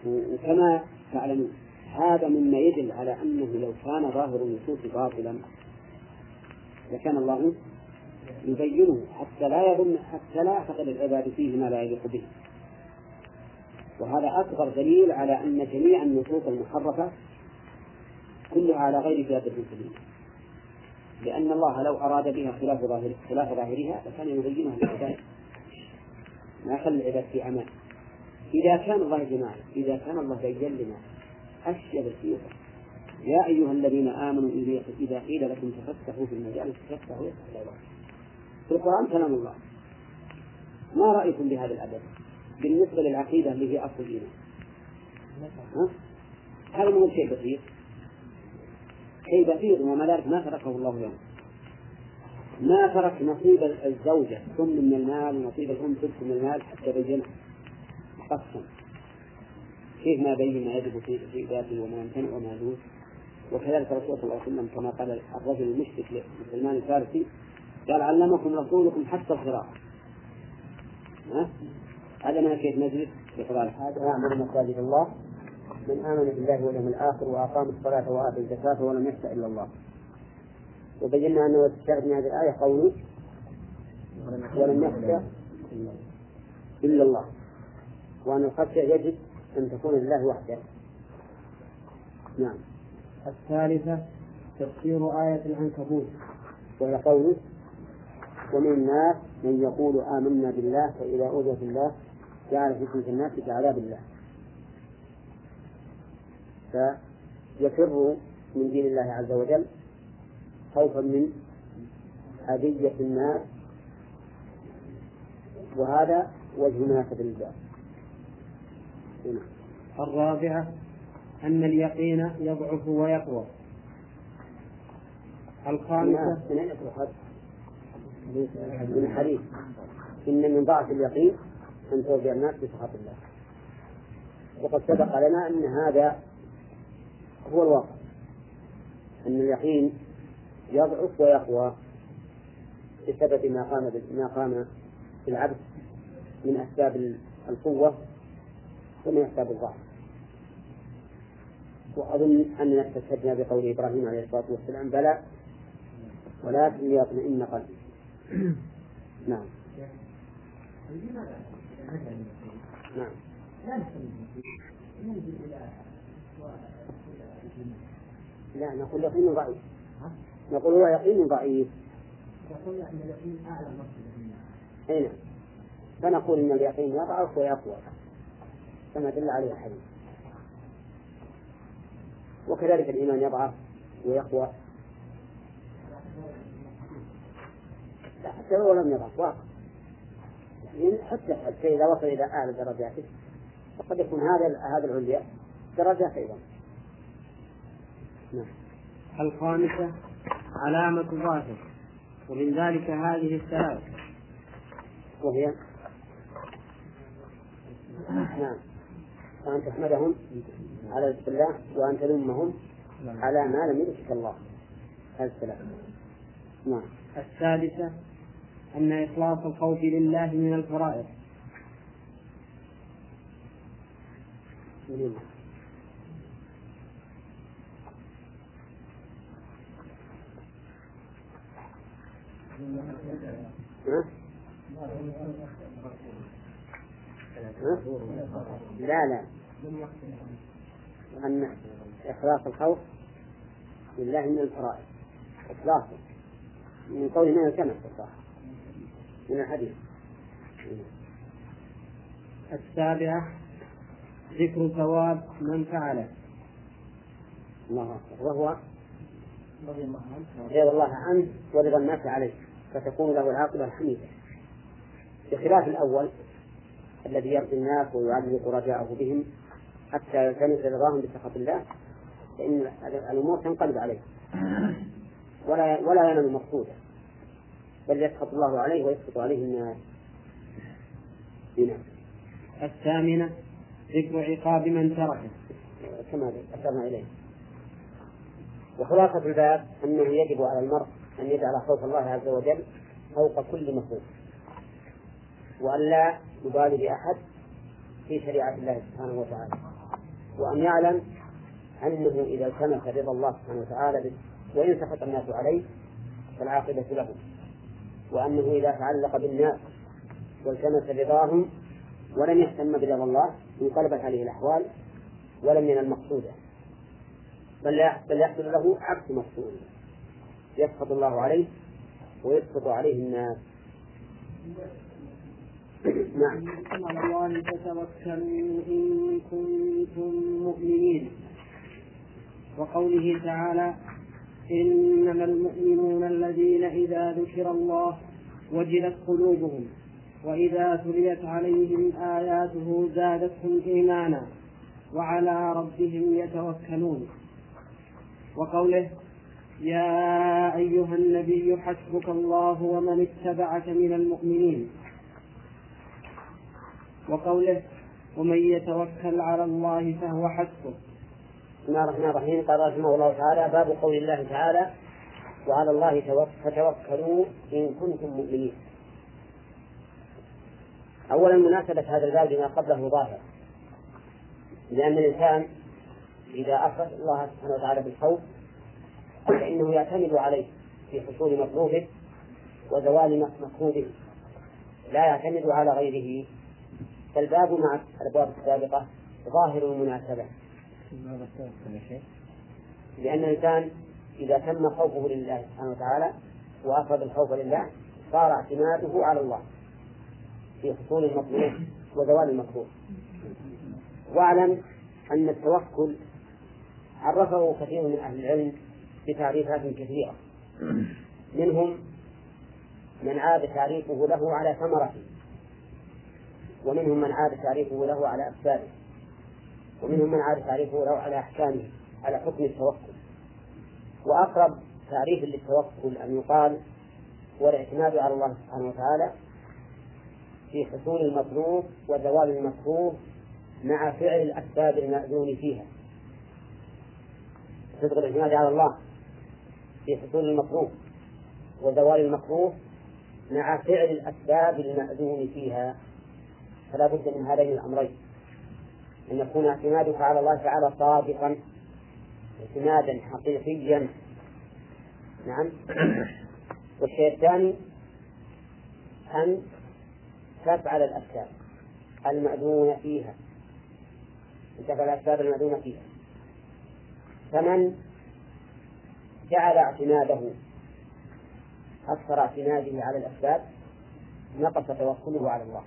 وكما تعلمون هذا مما يدل على أنه لو كان ظاهر النصوص باطلا لكان الله يبينه حتى لا يظن حتى لا يعتقد العباد فيه ما لا يليق به. وهذا أكبر دليل على أن جميع النصوص المحرفة كلها على غير جادة سبيل، لأن الله لو أراد بها خلاف ظاهر خلاف ظاهرها لكان يبينها للعباد ما خلى العباد في أمان. إذا كان الله يا جماعة إذا كان الله بين لنا أشياء بسيطة: يا أيها الذين آمنوا إذا قيل لكم تفسحوا في المجالس تفسحوا يفسح الله. في القرآن كلام الله. ما رأيكم بهذا الأدب بالنسبة للعقيدة اللي هي أصل الإيمان؟ هذا مو شيء بسيط، شيء بسيط وما ذلك ما تركه الله يوم. ما ترك نصيب الزوجة ثم من المال ونصيب الأم ثلث من المال حتى بينه قسم كيف ما بين ما يجب في ذاته وما يمتنع وما يجوز. وكذلك الرسول صلى الله عليه وسلم كما قال الرجل المشرك لسلمان الفارسي قال: علمكم رسولكم حتى القراءة. هذا ما كيف نجلس بقراءة هذا يعمل مساجد الله من آمن بالله واليوم الآخر وأقام الصلاة وآتى الزكاة ولم يخش إلا الله. وبينا أنه تستخدم هذه الآية قوله ولم يخش إلا الله، وأن الخشية يجب أن تكون لله وحده. نعم. الثالثة تفسير آية العنكبوت وهي قوله: ومن الناس من يقول آمنا بالله فإذا أوذي في الله جعل فتنة الناس كعذاب الله. فيفر من دين الله عز وجل خوفا من أذية الناس، وهذا وجه مناسب للباب. الرابعة أن اليقين يضعف ويقوى. الخامسة من الحديث: إن من ضعف اليقين أن توجه الناس بسخط الله. وقد سبق لنا أن هذا هو الواقع، أن اليقين يضعف ويقوى بسبب ما قام ما قام بالعبد من أسباب القوة ومن أسباب الضعف. وأظن أننا استشهدنا بقول إبراهيم عليه الصلاة والسلام: بلى ولكن ليطمئن قلبي. نعم. نعم. لا نقول يقين ضعيف، نقول هو يقين ضعيف. أين؟ فنقول إن اليقين يضعف ويقوى كما دل عليه الحديث. وكذلك الإيمان يضعف ويقوى، لا حتى لو لم يضعف واقع، يعني حتى حتى إذا وصل إلى أعلى درجاته فقد يكون هذا هذا العليا درجات أيضا. نعم. الخامسة علامة ظاهر، ومن ذلك هذه الثلاث، وهي نعم وأن تحمدهم على ذكر الله وأن تلومهم على ما لم يذكر الله. هذا الثلاث. نعم. السادسة أن إخلاص الخوف لله من الفرائض. لا لا أن إخلاص الخوف لله من الفرائض إخلاصه من قوله ما يلتمس الصراحة من الحديث. السابعة ذكر ثواب من فعله. الله أكبر. وهو رضي الله عنه ورضا الناس عليه، فتكون له العاقبة الحميدة، بخلاف الأول الذي يرضي الناس ويعلق رجاءه بهم حتى يلتمس رضاهم بسخط الله، فإن الأمور تنقلب عليه ولا ولا ينال مقصوده، بل يسخط الله عليه ويسخط عليه الناس. الثامنة ذكر عقاب من تركه كما أشرنا إليه. وخلاصة الباب أنه يجب على المرء أن يجعل خوف الله عز وجل فوق كل مخوف، وأن لا يبالي بأحد في شريعة الله سبحانه وتعالى. وأن يعلم أنه إذا التمس رضا الله سبحانه وتعالى وإن سخط الناس عليه فالعاقبة له، وأنه إذا تعلق بالناس والتمس رضاهم ولم يهتم برضا الله انقلبت عليه الأحوال ولم ينل مقصوده، بل يحصل له عكس مقصوده، يسخط الله عليه ويسقط عليه الناس. نعم. على الله فتوكلوا إن كنتم مؤمنين. وقوله تعالى إنما المؤمنون الذين إذا ذكر الله وجلت قلوبهم وإذا تليت عليهم آياته زادتهم إيمانا وعلى ربهم يتوكلون. وقوله يا أيها النبي حسبك الله ومن اتبعك من المؤمنين. وقوله ومن يتوكل على الله فهو حسبه. بسم الله الرحمن الرحيم. قال رحمه الله تعالى باب قول الله تعالى وعلى الله فتوكلوا إن كنتم مؤمنين. أولا مناسبة هذا الباب لما قبله ظاهر، لأن الإنسان إذا أخذ الله سبحانه وتعالى بالخوف فإنه يعتمد عليه في حصول مطلوبه وزوال مكروبه، لا يعتمد على غيره. فالباب مع الأبواب السابقة ظاهر المناسبة، لأن الإنسان إذا تم خوفه لله سبحانه وتعالى وأخذ الخوف لله صار اعتماده على الله في حصول المطلوب وزوال المكروه. واعلم أن التوكل عرفه كثير من أهل العلم بتعريفات كثيرة، منهم من عاد تعريفه له على ثمرته، ومنهم من عاد تعريفه له على أسبابه، ومنهم من عاد تعريفه له على أحكامه على حكم التوكل. وأقرب تعريف للتوكل أن يقال هو الاعتماد على الله سبحانه وتعالى في حصول المطلوب وزوال المكروه مع فعل الأسباب المأذون فيها. صدق الاعتماد على الله في حصول المطلوب وزوال المكروه مع فعل الأسباب المأذون فيها، فلا بد من هذين الأمرين، أن يكون اعتمادك على الله تعالى صادقا اعتمادا حقيقيا. نعم. والشيء الثاني أن تفعل الأسباب المأذون فيها، أن تفعل الأسباب المأذون فيها. فمن جعل اعتماده أكثر اعتماده على الأسباب نقص توكله على الله،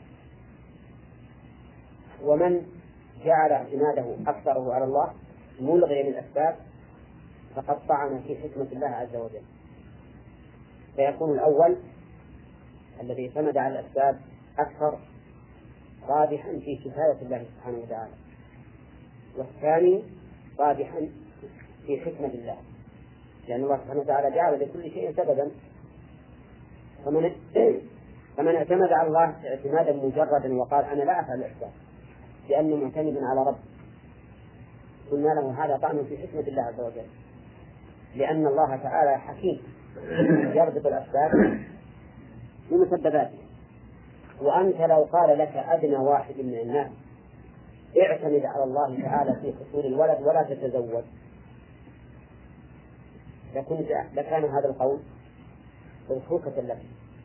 ومن جعل اعتماده أكثره على الله ملغيا للأسباب فقد طعن في حكمة الله عز وجل. فيكون الأول الذي اعتمد على الأسباب أكثر راجحا في كفاية الله سبحانه وتعالى، والثاني راجحا في حكمة الله، لأن الله سبحانه وتعالى جعل لكل شيء سببا. فمن فمن اعتمد على الله اعتمادا مجردا وقال أنا لا أفعل الأسباب لأنه معتمد على رب، قلنا له هذا طعن في حكمة الله عز وجل، لأن الله تعالى حكيم يربط الأسباب بمسبباته. وأنت لو قال لك أدنى واحد من الناس اعتمد على الله تعالى في حصول الولد ولا تتزوج، لكنت لكان هذا القول مضحوكة لك.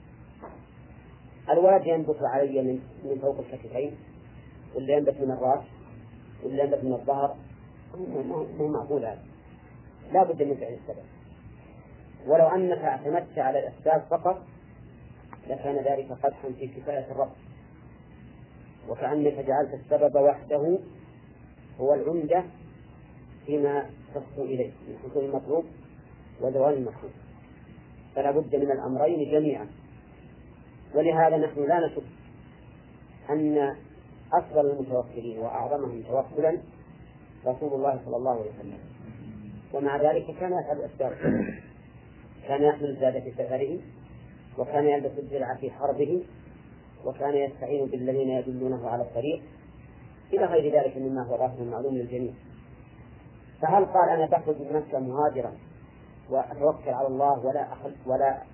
الولد ينبت علي من من فوق الكتفين، واللي ينبت من الرأس، واللي ينبت من الظهر، مو معقول هذا، لا بد من فعل السبب. ولو أنك اعتمدت على الأسباب فقط لكان ذلك قدحا في كفاية الرب، وكأنك جعلت السبب وحده هو العمدة فيما تصل إليه من حصول المطلوب وزوال المطلوب. فلا بد من الأمرين جميعا. ولهذا نحن لا نشك أن أفضل المتوكلين وأعظمهم توكلا رسول الله صلى الله عليه وسلم، ومع ذلك كان يفعل الأسباب، كان يحمل الزاد في سفره، وكان يلبس الدرع في حربه، وكان يستعين بالذين يدلونه على الطريق إلى غير ذلك مما هو ظاهر معلوم للجميع. فهل قال أنا بخرج من مكة مهاجرا وأتوكل على الله ولا أخل ولا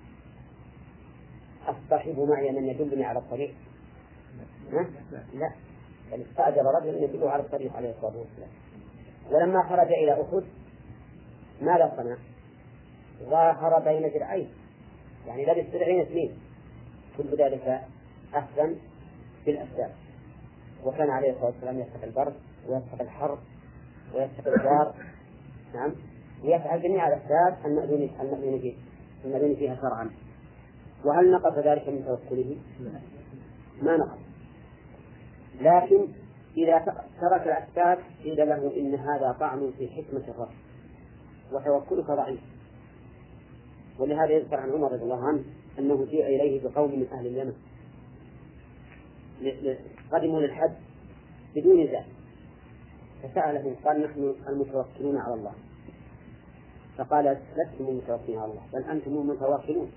أصطحب معي من يدلني على الطريق؟ لا, لا. بل استأجر رجل يدله على الطريق عليه الصلاة والسلام. ولما خرج إلى أحد ماذا صنع؟ ظاهر بين درعين، يعني لبس درعين اثنين، كل ذلك أحسن في الأسباب. وكان عليه الصلاة والسلام يتقي البرد ويتقي الحر ويتقي الجار، نعم، ويفعل جميع الأسباب المأذون المأذون فيه المأذون فيها شرعا. وهل نقص ذلك من توكله؟ ما نقص، لكن إذا ترك الأسباب قيل له إن هذا طعن في حكمة الرب وتوكلك ضعيف. ولهذا يذكر عن عمر رضي الله عنه أنه جاء إليه بقوم من أهل اليمن قدموا للحج بدون زاد، فسألهم قال نحن المتوكلون على الله، فقال لستم المتوكلين على الله بل أنتم المتوكلون.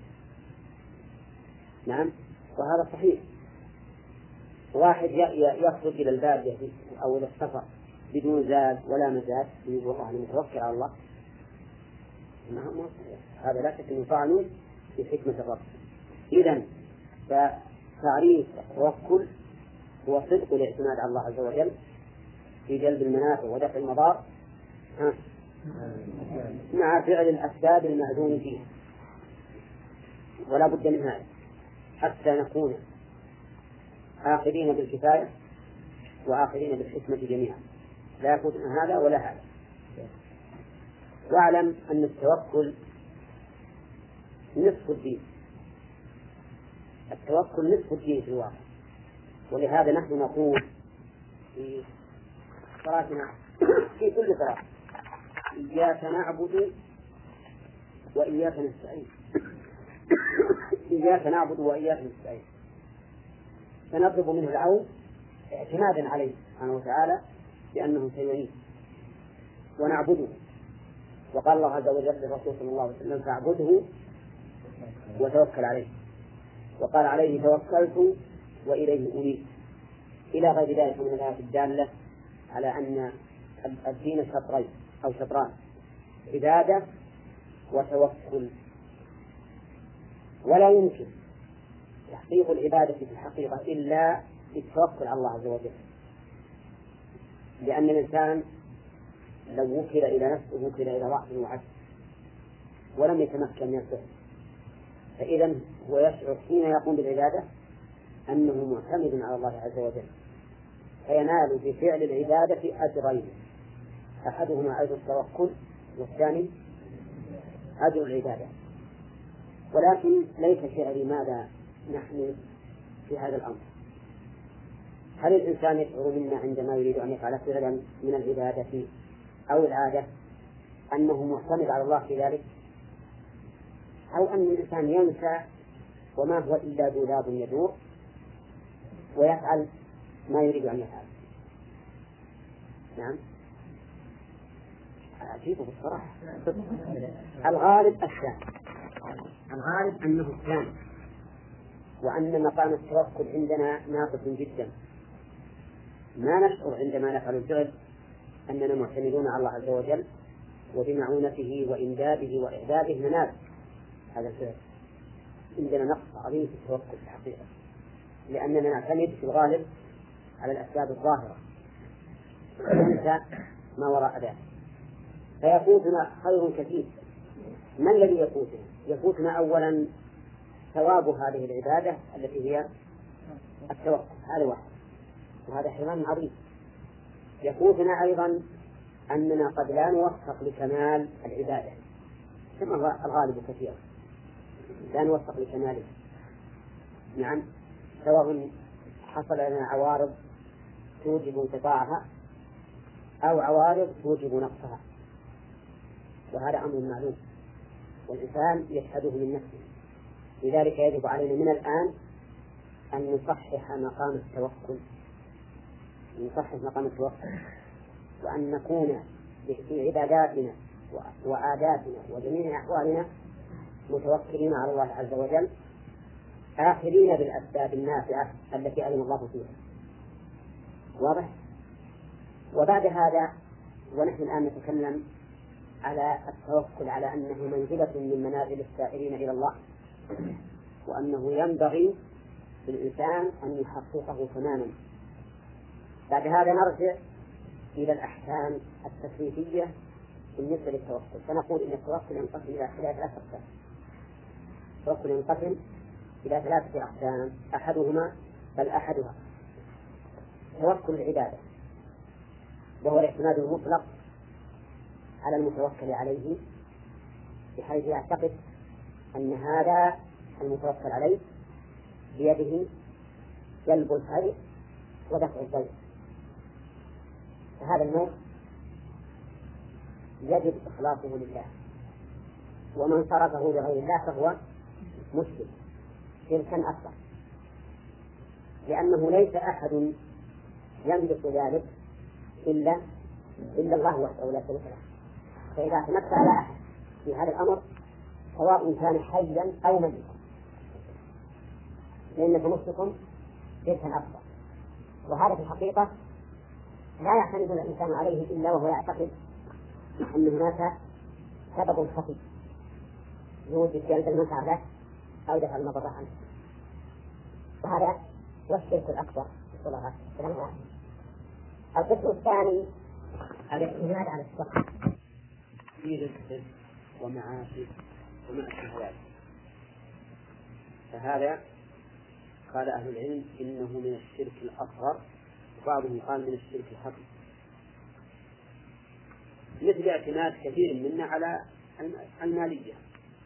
نعم، وهذا صحيح. واحد يخرج إلى البادية أو إلى السفر بدون زاد ولا مزاد يقول والله أنا متوكل على الله، هذا لا شك أنه طعن في حكمة الرب. إذن فتعريف التوكل هو صدق الاعتماد على الله عز وجل في جلب المنافع ودفع المضار مع فعل الأسباب المأذون فيها، ولا بد من هذا حتى نكون آخذين بالكفاية وآخذين بالحكمة جميعا، لا يفوتنا هذا ولا هذا. واعلم أن التوكل نصف الدين، التوكل نصف الدين في الواقع. ولهذا نحن نقول في صلاتنا في كل صلاة إياك نعبد وإياك نستعين، إياك نعبد وإياك نستعين، فنطلب منه العون اعتمادا عليه سبحانه وتعالى بأنه سيعين ونعبده. وقال الله عز وجل للرسول صلى الله عليه وسلم فاعبده وتوكل عليه، وقال عليه توكلت وإليه أنيب، إلى غير ذلك من الآيات الدالة على أن الدين شطرين أو شطران، عبادة وتوكل. ولا يمكن تحقيق العبادة في الحقيقة إلا بالتوكل على الله عز وجل، لأن الإنسان لو وكل إلى نفسه وكل إلى ضعف وعجز ولم يتمكن من الفعل، فإذا هو يشعر حين يقوم بالعبادة أنه معتمد على الله عز وجل، فينال بفعل العبادة أجرين، أحدهما أجر التوكل والثاني أجر العبادة. ولكن ليس شيء لماذا نحن في هذا الأمر. هل الإنسان يشعر منا عندما يريد أن يفعل فعلا من العبادة أو العادة أنه معتمد على الله في ذلك، أو أن الإنسان ينسى وما هو إلا ذباب يدور ويفعل ما يريد أن يفعل؟ نعم، عجيب بالصراحة. الغالب الثاني، الغالب أنه الثاني، وأن مقام التوكل عندنا ناقص جدا. ما نشعر عندما نفعل الفعل أننا معتمدون على الله عز وجل وبمعونته وإمداده وإعداده ننال هذا الفعل. عندنا نقص عظيم في التوكل في الحقيقة، لأننا نعتمد في الغالب على الأسباب الظاهرة وننسى ما وراء ذلك، فيفوتنا خير كثير. ما الذي يفوتنا؟ يفوتنا أولا ثواب هذه العبادة التي هي التوكل، هذا واحد، وهذا حرمان عظيم. يفوتنا أيضا أننا قد لا نوفق لكمال العبادة كما هو الغالب كثيرا، لا نوفق لكماله. نعم، سواء حصل لنا عوارض توجب انقطاعها أو عوارض توجب نقصها، وهذا أمر معلوم والإنسان يشهده من نفسه. لذلك يجب علينا من الآن أن نصحح مقام التوكل، نصحح مقام التوكل، وأن نكون في عباداتنا وعاداتنا وجميع أحوالنا متوكلين على الله عز وجل، آخذين بالأسباب النافعة التي أذن الله فيها. واضح؟ وبعد هذا ونحن الآن نتكلم على التوكل على أنه منزلة من منازل السائرين إلى الله، وأنه ينبغي للإنسان أن يحققه تماما. بعد هذا نرجع إلى الأحكام التكليفية بالنسبة للتوكل، فنقول إن التوكل ينقسم إلى ثلاثة أقسام. التوكل ينقسم إلى ثلاثة أقسام، أحدهما بل أحدها توكل العبادة، وهو الاعتماد المطلق على المتوكل عليه، بحيث يعتقد أن هذا المتوكل عليه بيده جلب الخير ودفع الضير، فهذا النوع يجب إخلاصه لله، ومن صرفه لغير الله فهو مشرك شركا أكبر، لأنه ليس أحد يملك ذلك إلا إلا الله وحده لا شريك له. فإذا اعتمدت على أحد في هذا الأمر سواء كان حيا أو ميتا فإنك مشرك شركا أكبر. وهذا في الحقيقة لا يعتمد الإنسان عليه إلا وهو يعتقد أن هناك سبب خفي يوجد جلب المنفعة له أو دفع المضرة عنه، وهذا هو الشرك الأكبر في الصلاة. القسم الثاني الاعتماد على الشخص في رزق ومعاش ومع الشهوات، فهذا قال أهل العلم إنه من الشرك الأصغر، وبعضهم قال من الشرك الخفي، مثل اعتماد كثير منا على المالية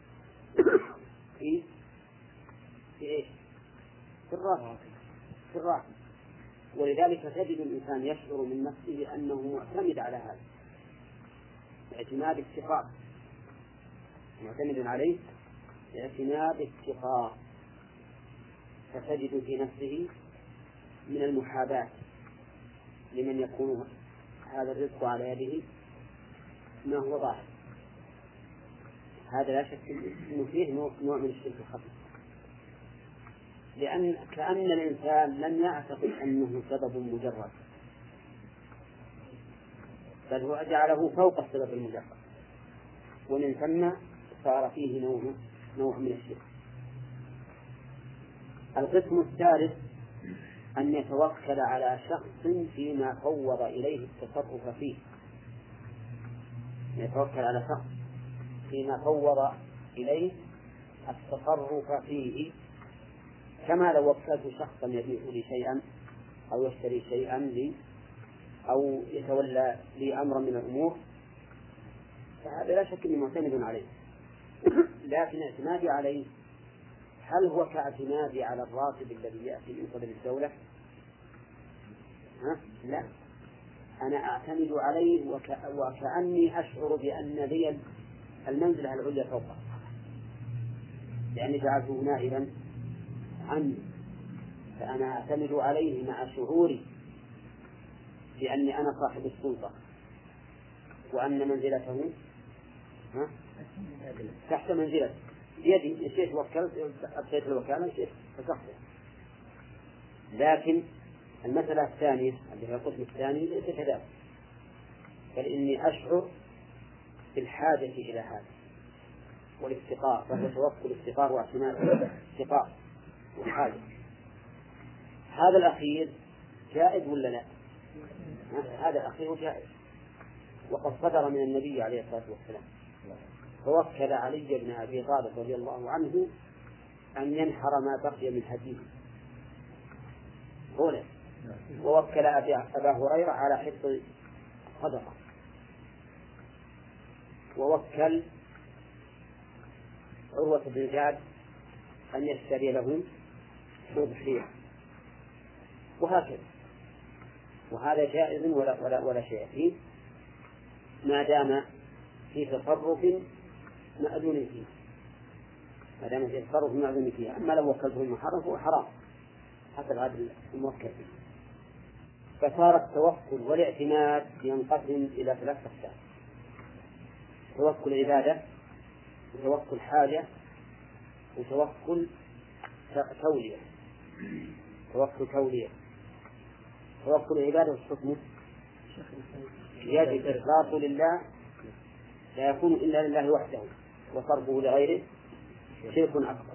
في في إيش؟ في الراتب في الراتب ولذلك تجد الإنسان يشعر من نفسه أنه معتمد على هذا اعتماد افتقار، معتمد عليه اعتماد افتقار، فتجد في نفسه من المحاباة لمن يكون هذا الرزق على يده ما هو ظاهر. هذا لا شك أنه فيه نوع من الشرك الخفي، لأن كأن الإنسان لم يعتقد أنه سبب مجرد، بل هو جعله فوق السبب المجرد، ومن ثم صار فيه نوع نوع من الشرك. القسم الثالث أن يتوكل على شخص فيما فوض إليه التصرف فيه، يتوكل على شخص فيما فوض إليه التصرف فيه، كما لو وكلت شخصا يبيع لي شيئا أو يشتري شيئا لي أو يتولى لي أمرا من الأمور، فهذا لا شك أني معتمد عليه، لكن اعتمادي عليه هل هو كاعتمادي على الراتب الذي يأتي من قبل الدولة؟ ها؟ لا، أنا أعتمد عليه وك... وكأني أشعر بأن لي المنزلة العليا فوقه، لأني جعلته نائبا عني، فأنا أعتمد عليه مع شعوري بأني أنا صاحب السلطة، وأن منزلته ها؟ تحت منزلته بيدي، شيء وكلت أبقيت الوكالة شيء فسخته. لكن المسألة الثانية اللي هي القسم الثاني ليس كذلك، بل إني أشعر بالحاجة إلى هذا والافتقار، فهو توكل افتقار واعتماد افتقار وحاجة. هذا الأخير جائز ولا لا؟ هذا الأخير جائز، وقد صدر من النبي عليه الصلاة والسلام توكل علي بن أبي طالب رضي الله عنه أن ينحر ما بقي من هديه هنا، ووكل أبا هريرة على حفظ صدقة، ووكل عروة بن جاد أن يشتري له أضحية، وهكذا. وهذا جائز ولا, ولا, ولا شيء فيه ما دام في تصرف مأذون فيه، ما دام في تصرف مأذون فيه. أما لو وكلته المحرم فهو حرام حسب هذا الموكل فيه. فصار التوكل والاعتماد ينقسم إلى ثلاث أقسام: توكل عبادة، وتوكل حاجة، وتوكل تولية. توكل تولية توكل عبادة والحكم يجب إخلاصه لله، لا يكون إلا لله وحده، وصرفه لغيره شرك أكبر.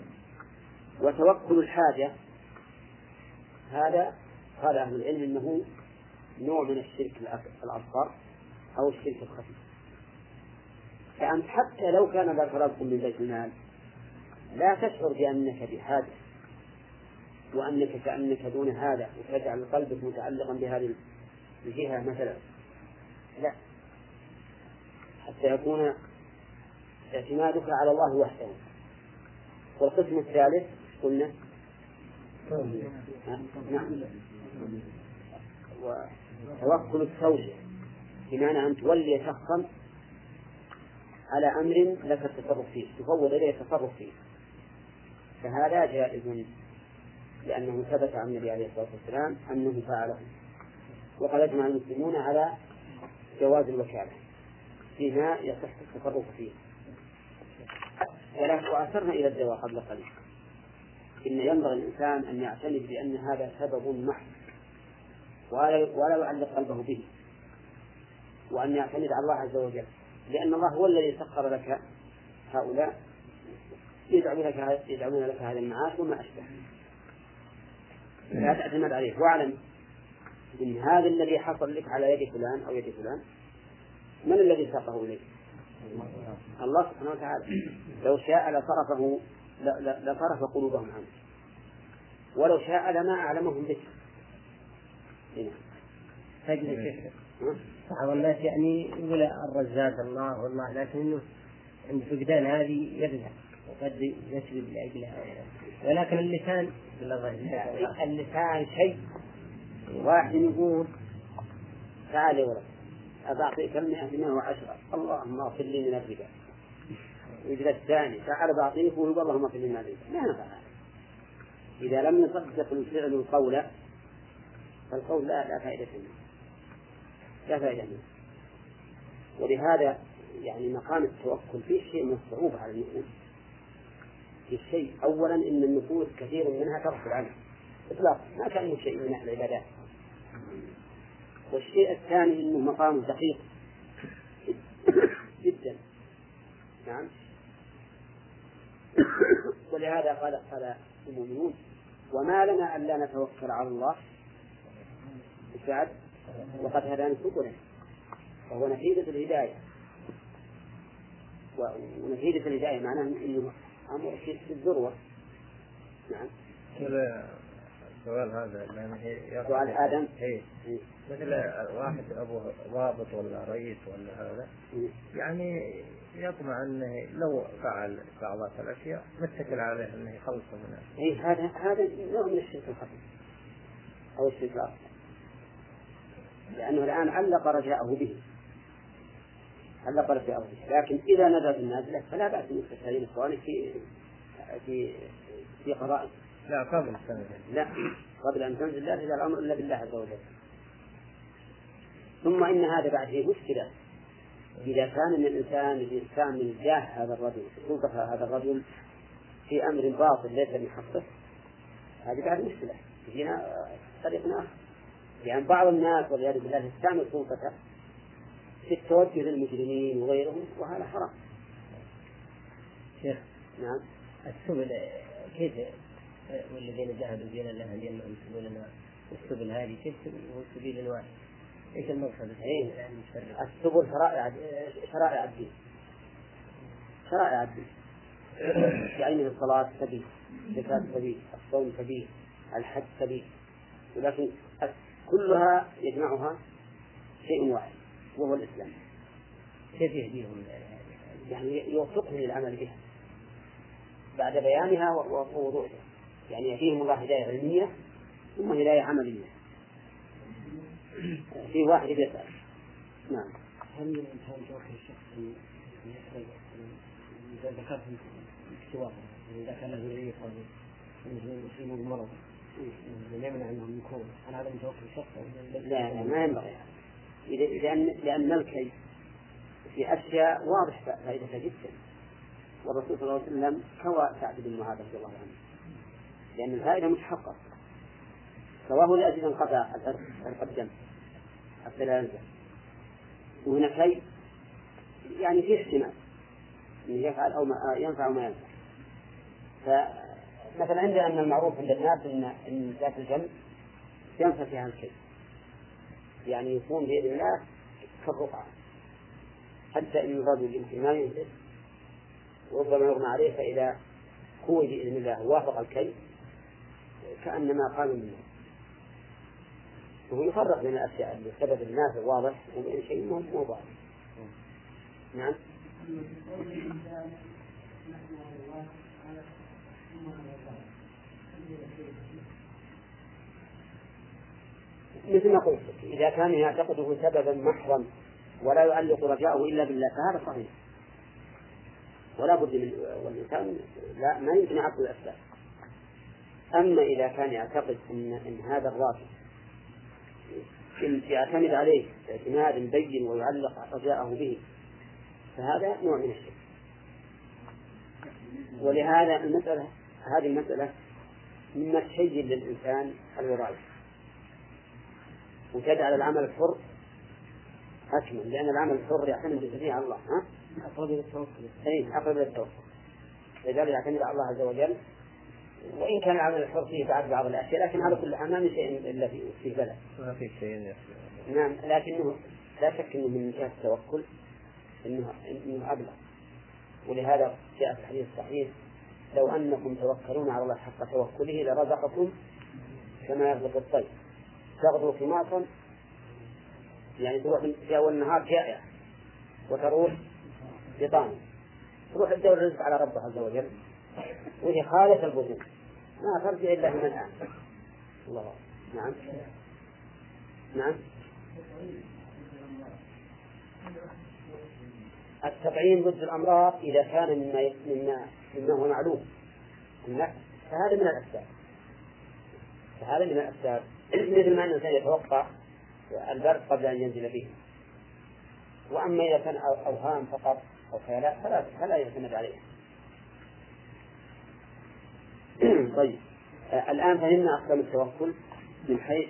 وتوكل الحاجة هذا قال أهل العلم إنه نوع من الشرك الأصغر أو الشرك الخفي. فأنت حتى لو كان ذا فرضكم من بيت المال لا تشعر بأنك بحاجة وأنك كأنك دون هذا وتجعل قلبك متعلقا بهذه الجهة مثلا، لا، حتى يكون اعتمادك على الله وحده. والقسم الثالث قلنا نعم وتوكل التوجيه، بمعنى أن تولي شخصا على أمر لك التصرف فيه، تفوض إليه التصرف فيه، فهذا جائز لأنه ثبت عن النبي عليه الصلاة والسلام أنه فعله. وقد أجمع المسلمون على جواز الوكالة فيما يصح التصرف فيه. وأثرنا إلى الدواء قبل قليل، إن ينبغي الإنسان أن يعتمد بأن هذا سبب محض ولا يعلق قلبه به، وأن يعتمد على الله عز وجل، لأن الله هو الذي سخر لك هؤلاء يدعون لك يدعون لك هذا المعاش وما أشبه. لا تعتمد عليه، واعلم إن هذا الذي حصل لك على يد فلان أو يد فلان من الذي ساقه إليك؟ الله سبحانه وتعالى. لو شاء لصرفه لصرف قلوبهم عنه، ولو شاء لما أعلمهم بك. بعض الناس يعني يقول الرزاق الله والله، لكن إنه عند فقدان هذه يبلع وقد يسجد لأجلها، ولكن اللسان اللسان شيء واحد يقول تعال يا ولد أبعطيك المئة مئة وعشرة اللهم اغفر لي من الربا، ويجي الثاني تعال بعطيك ويقول اللهم اغفر لي من الربا، ما ينفع. إذا لم يصدق الفعل القول فالقول لا لا فائدة منه، لا فائدة منه. ولهذا يعني مقام التوكل فيه شيء من الصعوبة على المؤمن. في شيء أولا إن النفوس كثير منها تغفل عنه إطلاقا، ما كان شيء من أهل العبادات. والشيء الثاني إنه مقام دقيق جدا. نعم. ولهذا قال قال المؤمنون وما لنا ألا نتوكل على الله بالسعد وقد هدانا سبلا، فهو نتيجة الهداية. ونتيجة الهداية معناه إنه أمر في الذروة. نعم. السؤال هذا يعني سؤال آدم إيه مثل واحد أبو ضابط ولا رئيس ولا هذا يعني يطمع أنه لو فعل بعض الأشياء متكل عليه أنه يخلص منها. إيه هذا هذا نوع من الشرك الخفي أو الشرك الأصغر، لأنه الآن علق رجاءه به علق رجاءه به. لكن إذا نزل النازلة فلا بأس أن يستشهدين إخوانك في في في قضاء. لا قبل تنزل. لا قبل أن تنزل لا تجعل الأمر إلا بالله عز وجل. ثم إن هذا بعد فيه مشكلة إذا كان من الإنسان الإنسان من جاه هذا الرجل سلطة هذا الرجل في أمر باطل ليس من حقه، هذه بعد مشكلة يجينا طريق آخر. يعني بعض الناس والعياذ بالله يستعمل سلطته في التوجه للمجرمين وغيرهم، وهذا حرام. شيخ نعم. السبل كيف والذين جاهدوا فينا لنهدينهم سبلنا، السبل هذه كيف هو سبيل واحد؟ ايش المقصد؟ إيه؟ السبل شرائع شرائع الدين شرائع الدين يعني الصلاة سبيل، الزكاة سبيل، الصوم سبيل، الحج سبيل، ولكن كلها يجمعها شيء واحد وهو الإسلام. كيف يهديهم؟ يعني يوفقهم للعمل بها بعد بيانها ووضوحها، يعني يأتيهم الله هداية علمية ثم هداية عملية. في واحد يسأل نعم هل من الإنسان توكل الشخص أن يخرج إذا ذكرت الاكتواء إذا كان له ريق أو يصيبه بمرض يمنع أنهم يكون هل هذا من توكل الشخص؟ لا لا ما ينبغي، لأن لأن الكي في أشياء واضح فائدتها جدا، والرسول صلى الله عليه وسلم كوى سعد بن معاذ رضي الله عنه لأن الفائدة متحققة، كواه لأجل انقطع العرق الدم حتى لا ينزل. وهنا شيء يعني فيه احتمال أن يفعل أو ما ينفع وما ينفع. فمثلا عندنا أن المعروف عند الناس أن ذات الجنب ينفع فيها الكي، يعني يكون بإذن الله كالرقعة، حتى إن الرجل يمكن ما ينزل وربما يغمى عليه، فإذا هو بإذن الله وافق الكي كأنما قام منه. وهو يفرق بين الأشياء بسبب الناس واضح وبين شيء مو واضح. نعم. مثل ما قلت، إذا كان يعتقده سببا محضا ولا يعلق رجاءه إلا بالله فهذا صحيح، ولا بد من والإنسان لا ما يمكن يعقل الأسباب. أما إذا كان يعتقد أن, إن هذا الرافع يعتمد عليه اعتماد بين ويعلق رجاءه به فهذا نوع من الشرك. ولهذا المسألة هذه المسألة مما تحيي للإنسان الوظائف وتجعل العمل الحر أكمل، لأن العمل الحر يعتمد بالتفريع على الله. ها؟ أقرب إلى التوكل. أي أقرب إلى التوكل، لذلك يعتمد على الله عز وجل. وإن كان العمل الحر فيه بعض بعض الأشياء، لكن هذا كله ما من شيء إلا في في بلد. ما في شيء. نعم، لكنه لا شك إنه من جهة التوكل إنه إنه أبلغ. ولهذا جاء في الحديث الصحيح: لو أنكم توكلون على الله حق توكله لرزقكم كما يرزق الطير تغدو خماصا، يعني تروح في أول النهار جائع وتروح بطانه، تروح تدور الرزق على ربه عز وجل وهي خالف البطون ما ترجع إلا من الآن. الله. نعم نعم. التطعيم ضد الأمراض إذا كان مما مما مما هو معلوم فهذا من الأسباب، فهذا من الأسباب مثل ما أن الإنسان يتوقع البرد قبل أن ينزل به. وأما إذا كان أوهام فقط أو خيالات فلا فلا يعتمد عليه. طيب، الآن فهمنا أقسام التوكل من حيث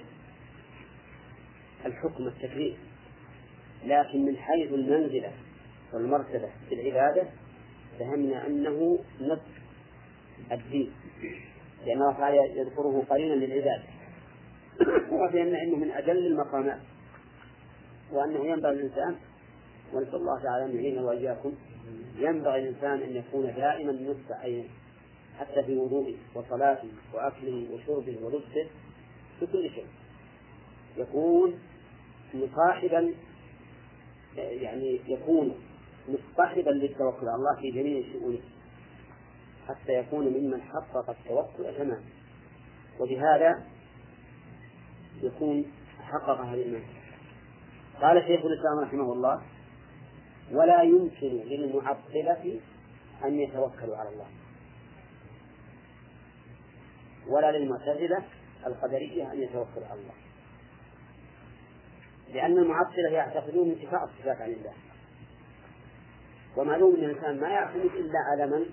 الحكم التكليف، لكن من حيث المنزلة والمرتبة في العبادة فهمنا أنه نصف الدين، لأن الله تعالى يذكره قرينا للعبادة، وفهمنا أنه من أجل المقامات، وأنه ينبغي الإنسان، ونسأل الله تعالى أن يعيننا وإياكم، ينبغي الإنسان أن يكون دائما نصف عين حتى في وضوئه وصلاته وأكله وشربه ولبسه في كل شيء، يكون مصاحبا يعني يكون مصطحبا للتوكل على الله في جميع شؤونه حتى يكون ممن حقق التوكل تماما، وبهذا يكون حقق هذه المعنى. قال شيخ الإسلام رحمه الله: ولا يمكن للمعطلة أن يتوكلوا على الله، ولا للمعتزلة القدرية أن يتوكلوا على الله، لأن المعطلة يعتقدون انتفاء الصفات عن الله، ومعلوم أن الإنسان ما يعتمد إلا على من؟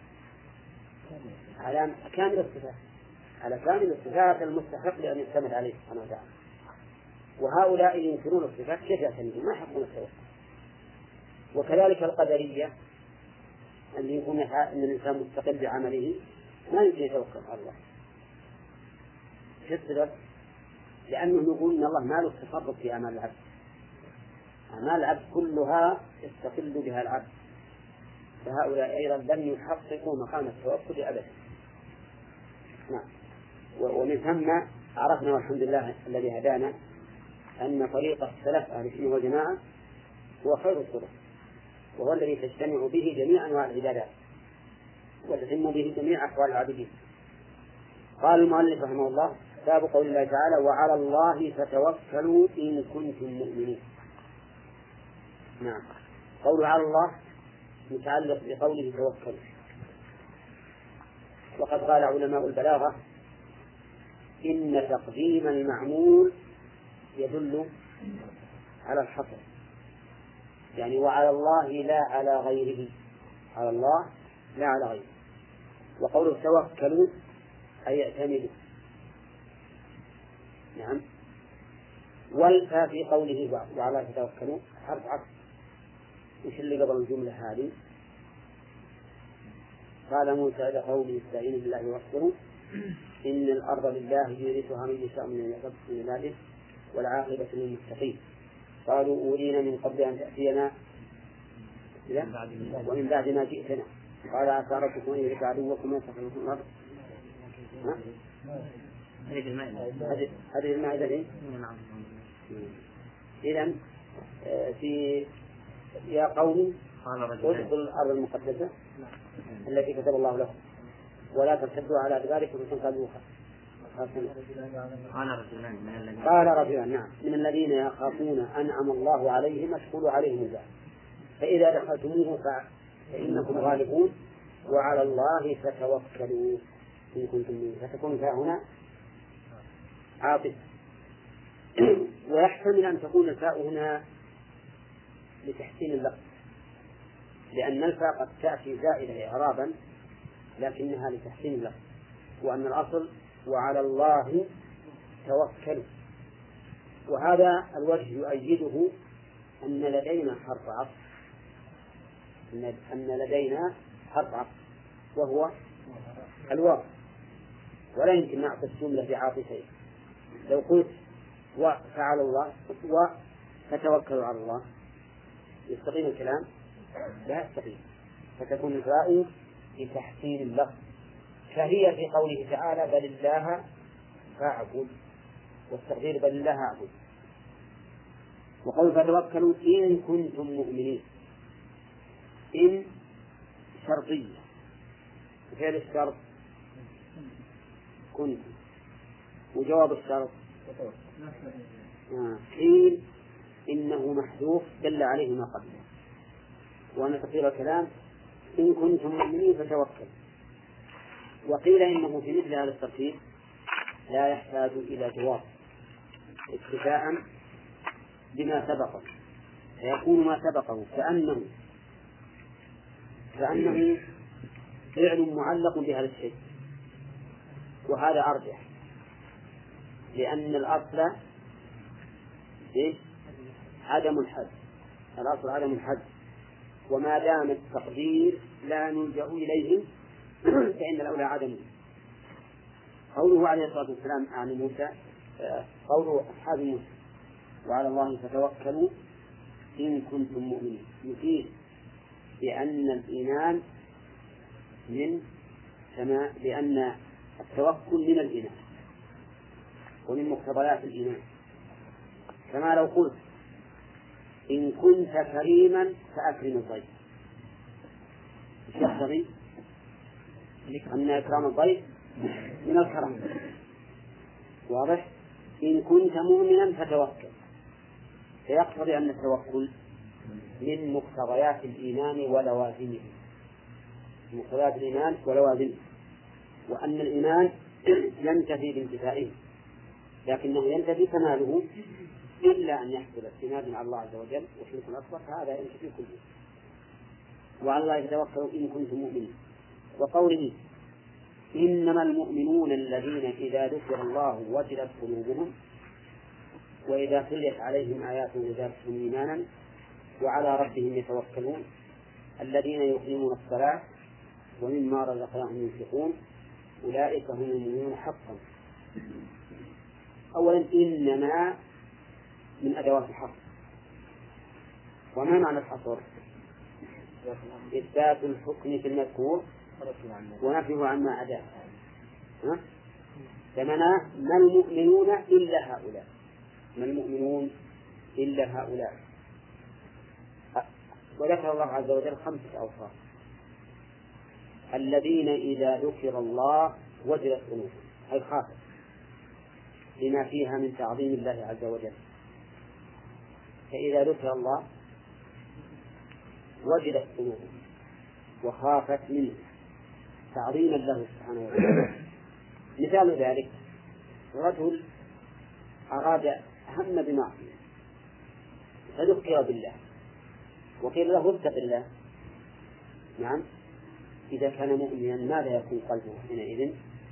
على كامل الصفات، على كامل الصفات المستحق لأن يعتمد عليه سبحانه وتعالى. وهؤلاء ينكرون الصفات كيف يعتمدون؟ ما يحقون التوكل. وكذلك القدرية اللي يكون أن الإنسان مستقل بعمله ما يمكن يتوكل على الله. شو السبب؟ لأنه يقول إن الله ما له تصرف في أعمال العبد، أعمال العبد كلها يستقل بها العبد، فهؤلاء أيضا لم يحققوا مقام التوكل أبدا. نعم. ومن ثم عرفنا والحمد لله الذي هدانا أن طريق السلف أهل السنة والجماعة هو خير الطرق، وهو الذي تجتمع به جميع أنواع العبادات وتتم به جميع أحوال العابدين. قال المؤلف رحمه الله: باب قول الله تعالى: وعلى الله فتوكلوا إن كنتم مؤمنين. نعم، قول على الله متعلق بقوله توكلوا، وقد قال علماء البلاغة: إن تقديم المعمول يدل على الحصر، يعني وعلى الله لا على غيره، على الله لا على غيره. وقوله توكلوا أي اعتمدوا. نعم. والفا في قوله وعلى تتوكلوا حرف عطف. وش اللي قبل الجملة هذه؟ قال موسى لقومه: استعينوا بالله واصبروا إن الأرض لله يورثها من يشاء من عباده والعاقبة للمتقين. قالوا أولينا من قبل أن تأتينا ومن بعد ما جئتنا قال عسى ربكم أن يهلك عدوكم ويستخلفكم في الأرض. هذه المائدة. إذن في يا قوم ادخلوا الأرض المقدسة التي كتب الله لكم ولا ترتدوا على أدباركم فتنقلبوا قال رجلان نعم من الذين يخافون أنعم الله عليهم ادخلوا عليهم الباب فإذا دخلتموه فإنكم غالبون وعلى الله فتوكلوا إن كنتم منه. فتكون هنا عاطفة. ويحتمل أن تكون الفاء هنا لتحسين اللفظ لأن الفاء قد تأتي زائدة إعرابا لكنها لتحسين اللفظ وأن الأصل وعلى الله توكلوا. وهذا الوجه يؤيده أن لدينا حرف عطف أن لدينا حرف عطف وهو الواو ولا يمكن نعطف جملة بعاطفين. لو قلت وفعل الله وفتوكلوا على الله يستقيم الكلام؟ لا يستقيم. فتكون الفاء لتحسين اللفظ فهي في قوله تعالى بل الله فاعبد والتقدير بل الله اعبد. وقول فتوكلوا إن كنتم مؤمنين إن شرطية وفعل الشرط كنتم وجواب الشرط قيل إنه محذوف دل عليه ما قبله وأن تقدير الكلام إن كنتم مؤمنين فتوكلوا. وقيل إنه في مثل هذا الترتيب لا يحتاج إلى جواب اكتفاء بما سبقه فيكون ما سبقه كأنه كأنه فعل معلق بهذا الشيء وهذا أرجح لأن الأصل عدم الحد الأصل عدم الحد وما دام التقدير لا نلجأ إليه فإن الأولى عدمه. قوله عليه الصلاة والسلام عن موسى قوله أصحاب موسى وعلى الله فتوكلوا إن كنتم مؤمنين يفيد بأن الإيمان من كما بأن التوكل من الإيمان ومن مقتضيات الإيمان. كما لو قلت إن كنت كريما فأكرم الضيف يقتضي أن إكرام الضيف من الكرم واضح. إن كنت مؤمنا فتوكل فيقتضي أن التوكل من مقتضيات الإيمان ولوازمه مقتضيات الإيمان ولوازمه وأن الإيمان ينتفي بانتفائه لكنه ينتفي كماله إلا أن يحصل اعتماد على الله عز وجل وشرك أكبر هذا ينتفي كله. وعلى الله يتوكلوا إن كنتم مؤمنين. وقوله إنما المؤمنون الذين إذا ذكر الله وجلت قلوبهم وإذا تليت عليهم آياته زادتهم إيمانا وعلى ربهم يتوكلون الذين يقيمون الصلاة ومما رزقناهم ينفقون أولئك هم المؤمنون حقا. أولا إنما من أدوات الحصر. وما معنى الحصر؟ إثبات الحكم في المذكور ونفيه عما عداه. فمعناه ما المؤمنون إلا هؤلاء ما المؤمنون إلا هؤلاء. وذكر الله عز وجل خمسة أوصاف الذين إذا ذكر الله وجلت قلوبهم أي خافت لما فيها من تعظيم الله عز وجل. فإذا ذكر الله وجلت قلوبهم وخافت منه تعظيما له سبحانه وتعالى. مثال ذلك رجل أراد هم بمعصية فذكر بالله وقيل له اتق الله. نعم إذا كان مؤمنا ماذا يكون قلبه حينئذ؟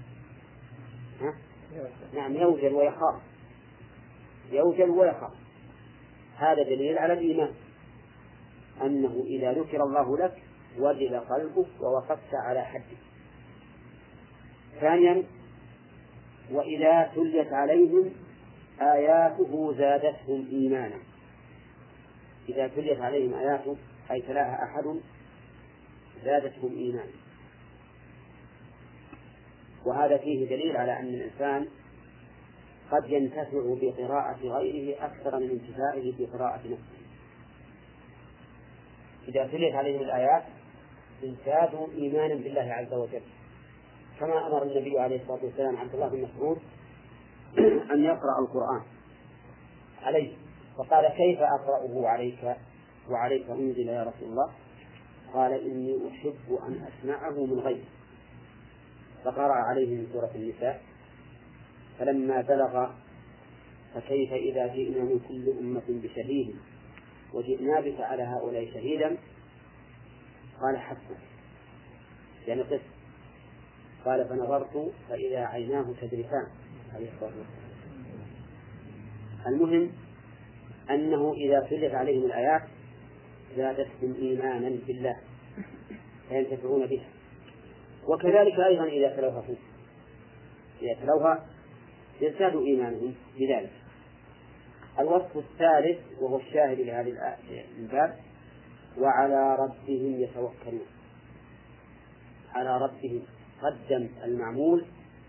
نعم يوجل ويخاف يوجل ويخاف. هذا دليل على الإيمان أنه إذا ذكر الله لك وجل قلبك ووقفت على حده. ثانيا وإذا تليت عليهم آياته زادتهم إيمانا. إذا تليت عليهم آياته أي تلاها أحد زادتهم إيمانا. وهذا فيه دليل على أن الإنسان قد ينتفع بقراءة غيره أكثر من انتفاعه بقراءة نفسه. إذا تليت عليهم الآيات ازدادوا إيمانا بالله عز وجل، كما أمر النبي عليه الصلاة والسلام عبد الله بن مسعود أن يقرأ القرآن عليه، فقال: كيف أقرأه عليك وعليك أنزل يا رسول الله؟ قال: إني أحب أن أسمعه من غيري. فقرأ عليه من سورة النساء: فلما بلغ فكيف إذا جئنا من كل أمة بشهيد وجئنا بك على هؤلاء شهيدا، قال: حسنا، يعني قس. قال: فنظرت فإذا عيناه تذرفان عليه الصلاة والسلام. المهم أنه إذا تلت عليهم الآيات زادتهم إيمانا بالله فينتفعون بها. وكذلك أيضا إذا تلوها فيه إذا تلوها يزداد إيمانهم بذلك. الوصف الثالث وهو الشاهد لهذه الباب: وعلى ربهم يتوكلون. على ربهم قدم المعمول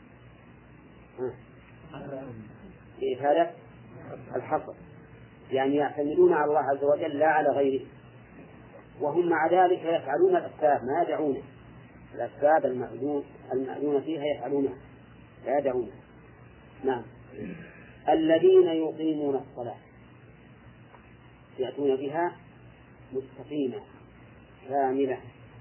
لإفادة الحصر، يعني يعتمدون على الله عز وجل لا على غيره، وهم مع ذلك يفعلون الأسباب ما يدعونه، الأسباب المأذون المأذون فيها يفعلونها لا يدعونها. نعم. الذين يقيمون الصلاة يأتون بها مستقيمة كاملة.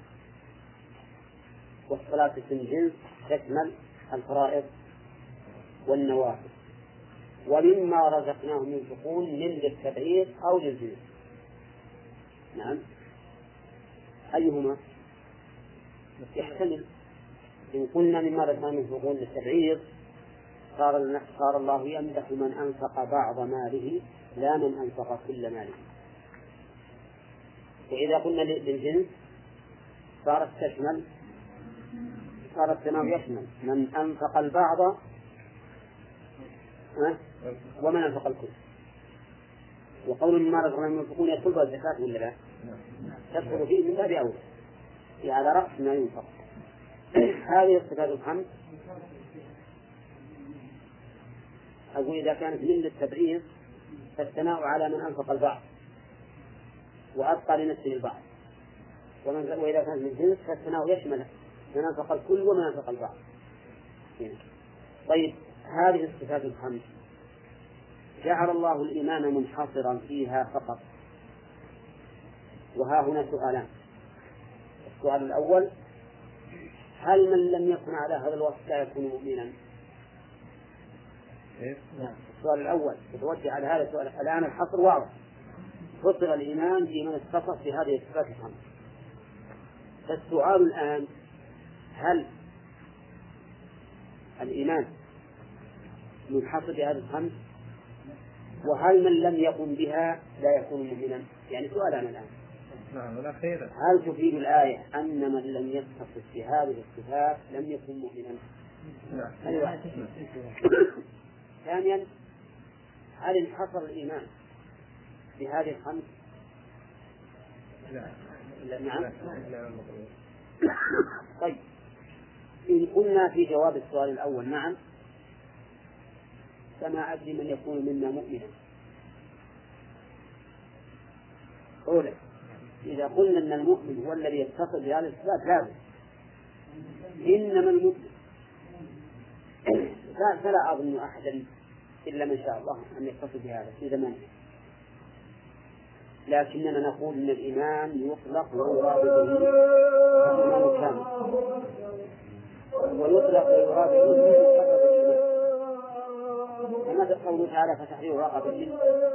والصلاة في الجنس تشمل الفرائض والنوافل، ومما رزقناهم ينفقون من للتبعيض أو للجنس. نعم. أيهما يحتمل؟ إن قلنا مما رزقناهم ينفقون للتبعيض صار الله يمدح من أنفق بعض ماله لا من أنفق كل ماله. وإذا قلنا للجنس صارت تشمل صار التناول يشمل من أنفق البعض ومن أنفق الكل. وقول مما رزقناهم ينفقون يدخل بها الزكاة ولا لا؟ تدخل فيه من باب أولى، في على رأس ما ينفق. هذه الصفات الخمس أقول إذا كانت من للتبعيض فالثناء على من أنفق البعض وأبقى لنفسه البعض، وإذا كانت من الجنس فالثناء يشمل من أنفق الكل ومن أنفق البعض. طيب، هذه الصفات الخمس جعل الله الإيمان منحصرا فيها فقط. وها هنا سؤالان: السؤال الأول: هل من لم يكن على هذا الوصف لا يكون مؤمنا؟ السؤال الأول يتوجه على هذا السؤال. الآن الحصر واضح، فصل الإيمان في من اتصف بهذه الصفات الخمس. فالسؤال الآن: هل الإيمان منحصر بهذه الخمس؟ وهل من لم يقم بها لا يكون مؤمنا؟ يعني سؤالان الآن. هل تفيد الآية أن من لم يتصف بهذه الصفات لم يكن مؤمنا؟ هذا ثانيا: هل انحصر الإيمان بهذه الخمس؟ لا. نعم. طيب، إن قلنا في جواب السؤال الأول نعم، فما أدري من يكون منا مؤمنا. أولا، إذا قلنا أن المؤمن هو الذي يتصل بهذه الصفات لازم، إنما المؤمن فلا أظن أحدا إلا من شاء الله أن يتصل بهذا في زمانه. لكننا نقول أن الإيمان يطلق ويراد به الإيمان كامل، ويطلق ويراد به كما قوله تعالى: فتحرير رقبة.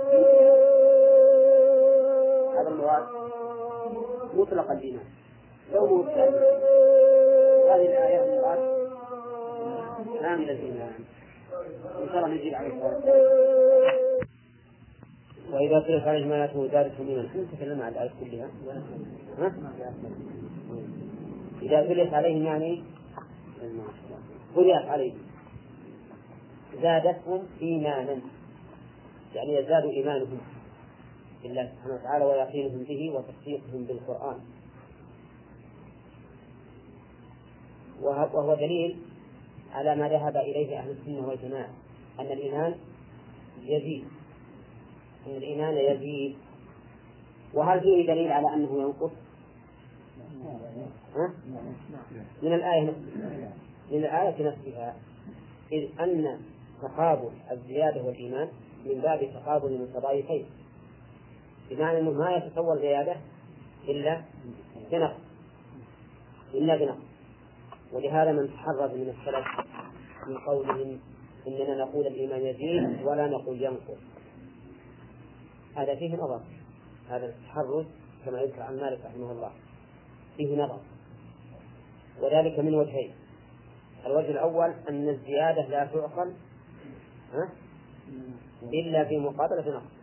هذا المراد مطلق الإيمان يوم الثاني. هذه الآيات المراد كامل الإيمان. إن شاء الله نجيب عليه السؤال. وإذا تلك عليهم آياته زادتهم إيمانا. نتكلم عن الآيات كلها. ها؟ إذا تلك عليهم يعني قرأت عليهم زادتهم إيمانا، يعني يزداد إيمانهم بالله سبحانه وتعالى ويقينهم به وتصديقهم بالقرآن. وهو دليل على ما ذهب إليه أهل السنة والجماعة أن الإيمان يزيد أن الإيمان يزيد. وهل فيه دليل على أنه ينقص؟ من الآية نفسها من الآية نفسها إذ أن تقابل الزيادة والإيمان من باب تقابل المتضايفين، بمعنى أنه ما يتصور زيادة إلا بنقص إلا بنقص. ولهذا من تحرز من السلف من قولهم إننا نقول الإيمان يزيد ولا نقول ينقص، هذا فيه نظر، هذا التحرز كما يذكر عن مالك رحمه الله فيه نظر، وذلك من وجهين. الوجه الأول أن الزيادة لا تعقل إلا في مقابلة نقص،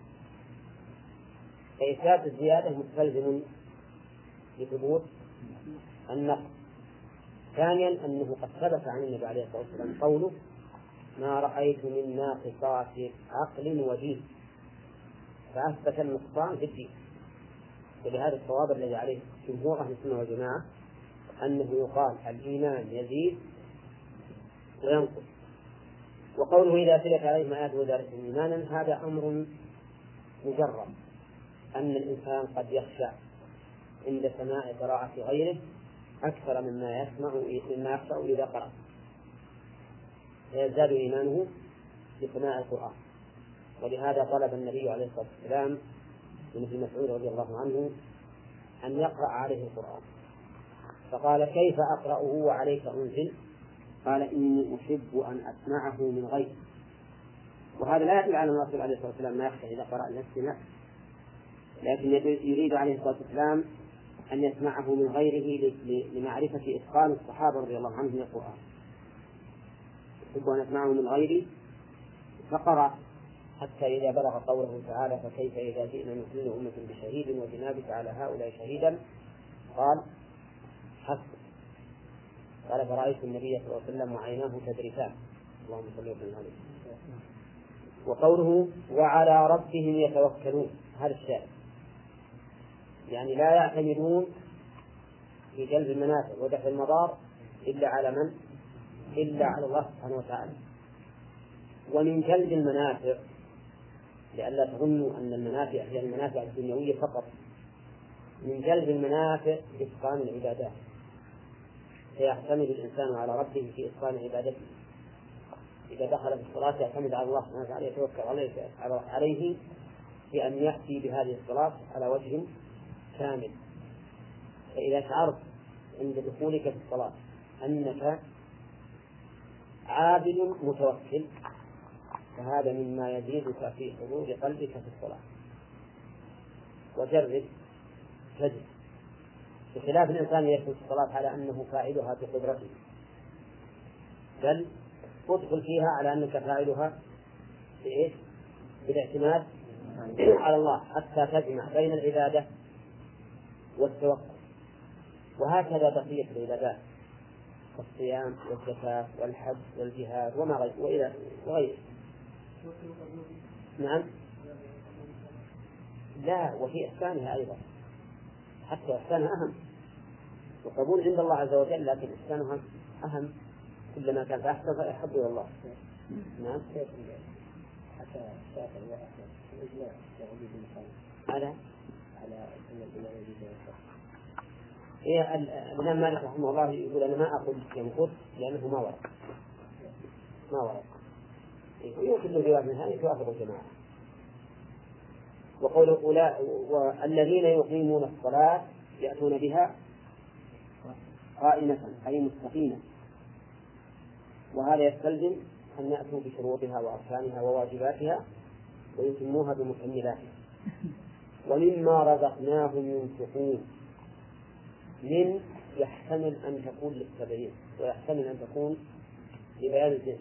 فإثبات الزيادة مستلزم لثبوت النقص. ثانيا أنه قد ثبت عن النبي عليه الصلاة والسلام قوله ما رأيت من ناقصات عقل ودين، فأثبت النقصان في الدين. ولهذا الصواب الذي عليه جمهور أهل السنة والجماعة أنه يقال الإيمان يزيد وينقص. وقوله إذا تلت عليهم آياته زادتهم إيمانا هذا أمر مجرد، أن الإنسان قد يخشع عند سماع قراءة غيره أكثر مما يسمع مما يخشع إذا قرأ، فيزداد إيمانه بسماع القرآن. ولهذا طلب النبي عليه الصلاة والسلام من ابن مسعود رضي الله عنه أن يقرأ عليه القرآن، فقال كيف أقرأه وعليك أنزل؟ قال إني أحب أن أسمعه من غيري. وهذا لا يدل على الرسول عليه الصلاة والسلام ما يخشى إذا قرأ نفسه، لكن يريد عليه الصلاة والسلام أن يسمعه من غيره لمعرفة إتقان الصحابة رضي الله عنهم للقرآن. يحب أن يسمعه من غيره فقرأ حتى إذا بلغ قوله تعالى فكيف إذا جئنا من كل أمة بشهيد وجئنا بك على هؤلاء شهيدا قال حسب. قال فرأيت النبي صلى الله عليه وسلم وعيناه تذرفان اللهم صل وسلم عليه. وقوله وعلى ربهم يتوكلون هذا الشاهد، يعني لا يعتمدون في جلب المنافع ودفع المضار إلا على من؟ إلا على الله سبحانه وتعالى. ومن جلب المنافع لئلا تظنوا أن المنافع هي المنافع الدنيوية فقط، من جلب المنافع إتقان العبادات، فيعتمد الإنسان على ربه في إتقان عبادته. إذا دخل في الصلاة يعتمد على الله سبحانه وتعالى يتوكل عليه في أن يأتي بهذه الصلاة على وجه كامل. فإذا شعرت عند دخولك في الصلاة أنك عابد متوكل فهذا مما يزيدك في حضور قلبك في الصلاة. وجرب تجد بخلاف الإنسان يدخل في الصلاة على أنه فاعلها بقدرته، بل ادخل فيها على أنك فاعلها بإيش؟ بالاعتماد على الله حتى تجمع بين العبادة والتوكل. وهكذا بقية العبادات الصيام والزكاة والحج والجهاد وما غير وإلى وغيره. نعم لا، وفي إحسانها أيضا، حتى إحسانها أهم، وقبول عند الله عز وجل، لكن إحسانها أهم. كلما كان أحسن فأحب إلى الله. نعم حتى شاف الإجماع على على أن الإمام يجب إيه الإمام مالك رحمه الله يقول أنا ما أقول ينقص لأنه ما ورد ما ورد يمكن الرواية من هذه توافق الجماعة. وقول أولئك والذين يقيمون الصلاة يأتون بها قائمة أي مستقيمة، وهذا يستلزم أن يأتوا بشروطها وأركانها وواجباتها ويتموها بمكملاتها. ومما رزقناهم ينفقون، من يحتمل أن تكون للتبعيد ويحتمل أن تكون لبيان الجنس.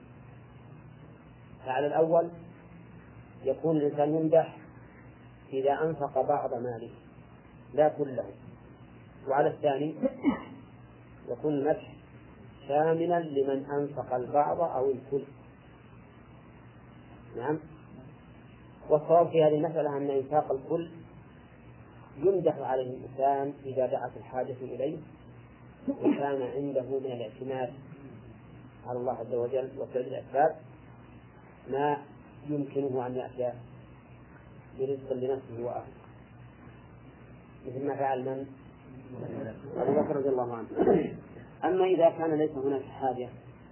فعلى الأول يكون الإنسان يمدح إذا أنفق بعض ماله لا كله، وعلى الثاني يكون المدح شاملا لمن أنفق البعض أو الكل. نعم والصواب في هذه المسألة أن إنفاق الكل يمدح عليه الإنسان إذا دعت الحاجة إليه وكان عنده من الاعتماد على الله عز وجل وفعل الأسباب ما يمكنه أن يأتي برزق لنفسه وأهله، مثل ما فعل من أبو بكر رضي الله عنه. أما إذا كان ليس هناك حاجة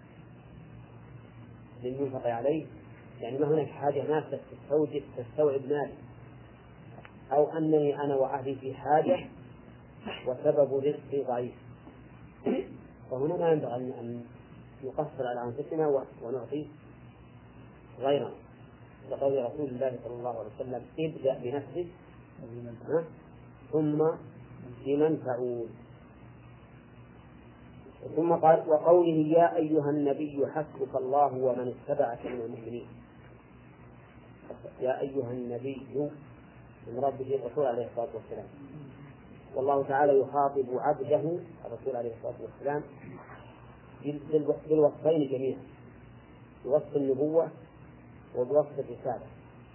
للمنفق عليه، يعني ما هناك حاجة ماسة تستوجب تستوعب مالي، أو أنني أنا وأهلي في حاجة وسبب رزقي ضعيف، فهنا ما ينبغي أن نقصر على أنفسنا ونعطي غيرنا، لقول رسول الله صلى الله عليه وسلم: ابدأ بنفسك ثم بمن تعود. ثم قال: وقوله: يا أيها النبي حسبك الله ومن اتبعك من المؤمنين. يا أيها النبي من ربه الرسول عليه الصلاة والسلام، والله تعالى يخاطب عبده الرسول عليه الصلاة والسلام بالوصفين جميعا، بوصف النبوة وبوصف الرسالة.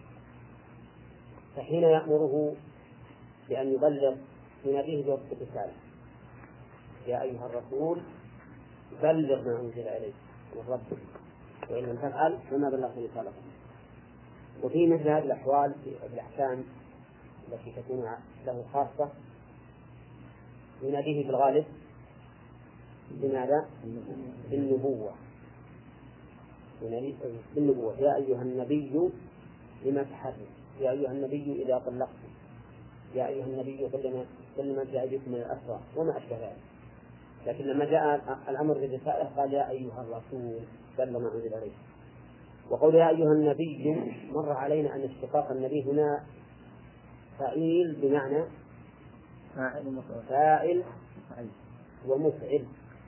فحين يأمره بأن يبلغ يناديه بوصف الرسالة: يا أيها الرسول بلغ ما أنزل إليك من ربك وإن لم تفعل فما بلغت رسالته. وفي مثل هذه الأحوال في الأحكام التي تكون له خاصة يناديه في الغالب بماذا؟ بالنبوة. يناديه بالنبوة: يا أيها النبي لما تحرم، يا أيها النبي إذا طلقتم، يا أيها النبي قل من جاء بكم من الأسرى وما أشبه ذلك. لكن لما جاء الأمر بالرسالة قال: يا أيها الرسول بلغ ما أنزل إليك. وقول يا أيها النبي مر علينا أن اشتقاق النبي هنا فاعل بمعنى فاعل ومفعل،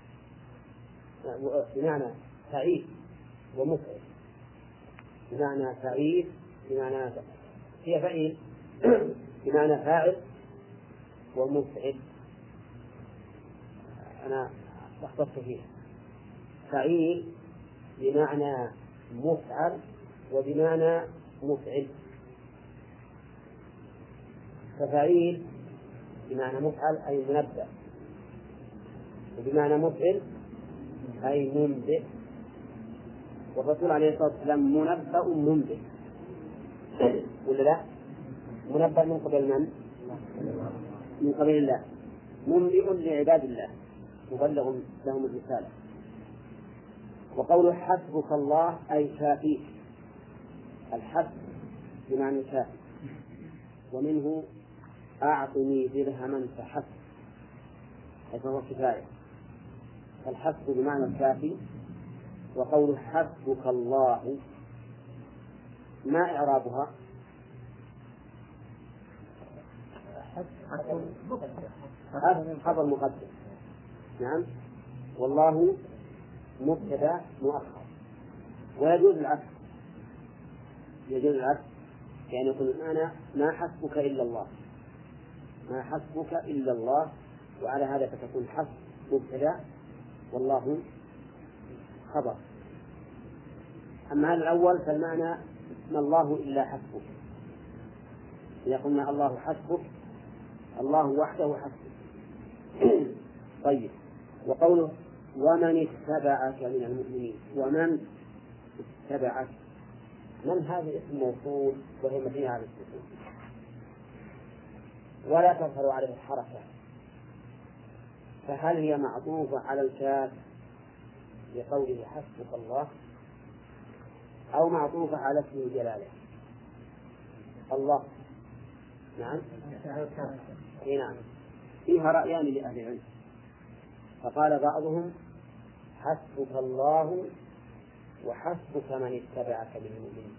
بمعنى فعيل ومفعل، بمعنى فعيل بمعنى هي فعيل بمعنى فاعل ومفعل. أنا اختصرت فيها. فعيل بمعنى مفعل وبمعنى مفعل. ففعيل بمعنى مفعل أي منبأ، وبمعنى مفعل أي منبئ. والرسول عليه الصلاة والسلام منبأ منبئ، ولا لا؟ منبأ من قبل من؟ من قبل الله، منبئ لعباد الله، مبلغ لهم الرسالة. وقول حسبك الله أي كافيك، الحسب بمعنى كافي، ومنه أعطني درهما فحسب أي فهو كفاية. فالحسب بمعنى الكافي. وقول حسبك الله ما إعرابها؟ خبر مقدم، نعم، والله مبتدأ مؤخر. ويجوز العكس، يجوز العكس، يعني يقول أنا ما حسبك إلا الله، ما حسبك إلا الله، وعلى هذا فتكون حسب مبتدأ والله خبر. أما الأول فالمعنى ما الله إلا حسبك، يقولنا الله حسبك، الله وحده حسبك. طيب. وقوله ومن اتبعك من المؤمنين، ومن اتبعك، من هذا اسم موصول وهي مبنية على السكون ولا تظهر عليه الحركة، فهل هي معطوفة على الكاف لقوله حسبك الله، أو معطوفة على اسم الجلالة الله؟ نعم، إيه نعم، فيها رأيان لأهل العلم. فقال بعضهم حسبك الله وحسبك من اتبعك من المؤمنين،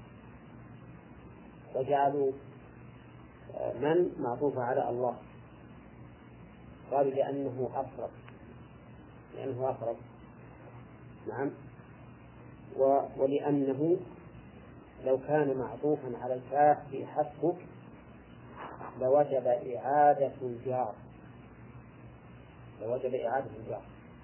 وجعلوا من معطوفة على الله، قالوا لأنه أفرد، لأنه أفرد، نعم، ولأنه لو كان معطوفا على الكاف في حسبك لوجب إعادة الجار، لوجب إعادة الجار.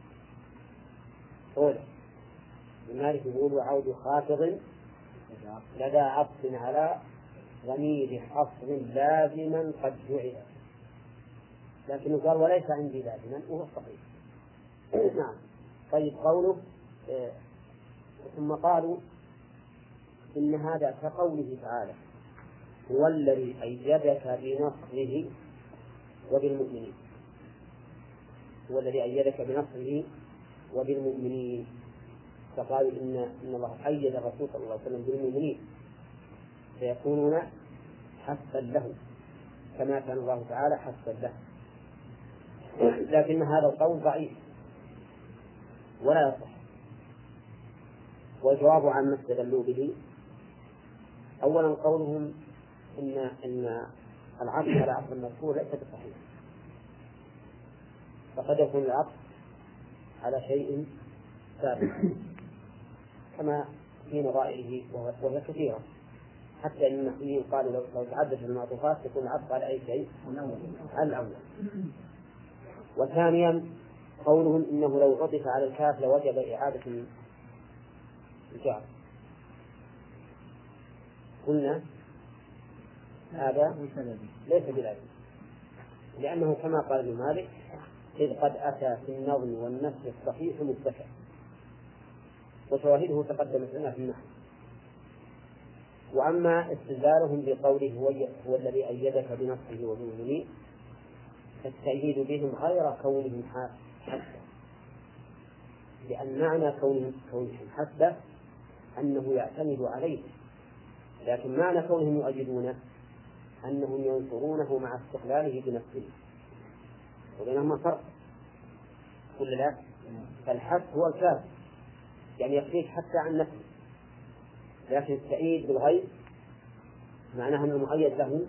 قول لذلك يقول عود خافض لدى عطف على ضمير حصر لازما قد جعل، لكنه قال وليس عندي لازما وهو صحيح. نعم. طيب قوله آه ثم قالوا إن هذا كقوله تعالى هو الذي أيدك بنصره وبالمؤمنين، هو الذي أيدك بنصره وبالمؤمنين، فقالوا إن إن الله أيد الرسول صلى الله عليه وسلم بالمؤمنين فيكونون حسبا له كما كان الله تعالى حسبا له. لكن هذا القول ضعيف ولا يصح. والجواب عن ما استدلوا به أولا قولهم إن إن العطف على عقل المذكور ليس بصحيح، فقد يكون العطف على شيء ثابت كما في نظائره وهي كثيرة، حتى إن النحويين قالوا لو, لو تعدد المعطوفات يكون العطف على أي شيء على الأول. وثانيا قولهم إنه لو عطف على الكاف لوجب إعادة الجار، قلنا هذا ليس بلازم، لأنه كما قال ابن مالك إذ قد أتى في النظم والنثر الصحيح متكئ، وشواهده تقدمت لنا في النحو. وأما استدلالهم بقوله هو, هو الذي أيدك بنصره وبالمؤمنين فالتأييد بهم غير كونهم حسبة، لأن معنى كونهم كونهم حسبة أنه يعتمد عليه، لكن معنى كونهم يؤيدونه أنهم ينصرونه مع استقلاله بنفسه، وبينهما فرق كل لا. فالحث هو الكاف يعني يكفيك حتى عن نفسه، لكن التأييد بالغير معناه أن المؤيد له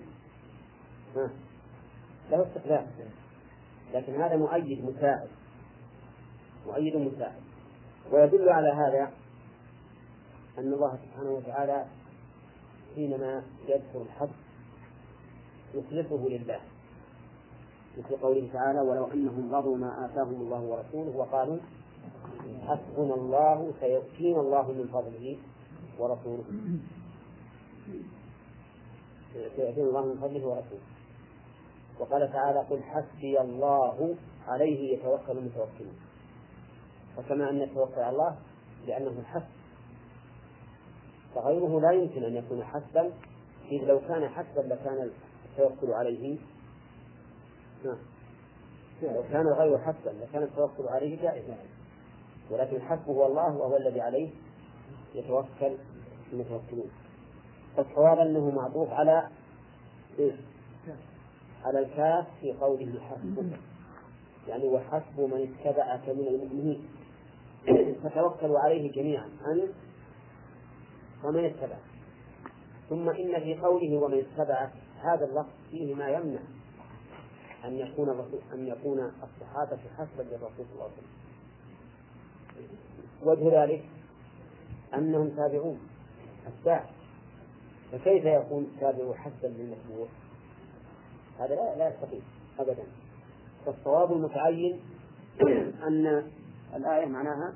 له استقلال، لكن هذا مؤيد مساعد مؤيد مساعد. ويدل على هذا أن الله سبحانه وتعالى حينما يذكر الحق يخلصه لله، مثل قوله تعالى ولو أنهم رضوا ما آتاهم الله ورسوله وقالوا حسبنا الله سيؤتينا الله من فضله ورسوله سيؤتينا الله من فضله ورسوله. وقال تعالى قل حسبي الله عليه يتوكل المتوكلون، وكما أن التوكل على الله لأنه حسب، فغيره لا يمكن أن يكون حسبا، إذ لو كان حسبا لكان التوكل عليه لو كان غير حسبا لكان التوكل عليه جائزا، ولكن الحسب هو الله وهو الذي عليه يتوكل المتوكلون. فالصواب أنه معطوف على إيه؟ على الكاف في قوله حسبك، يعني وحسب من اتبعك من المؤمنين، فتوكلوا عليه جميعا أنت ومن اتبعك. ثم إن في قوله ومن اتبعك هذا اللفظ فيه ما يمنع أن يكون الرسول أن يكون الصحابة حسبا للرسول صلى الله عليه وسلم. وجه ذلك أنهم تابعون التابع، فكيف يكون التابع حسبا للمتبوع؟ هذا لا, لا يستطيع أبدا. فالصواب المتعين أن الآية معناها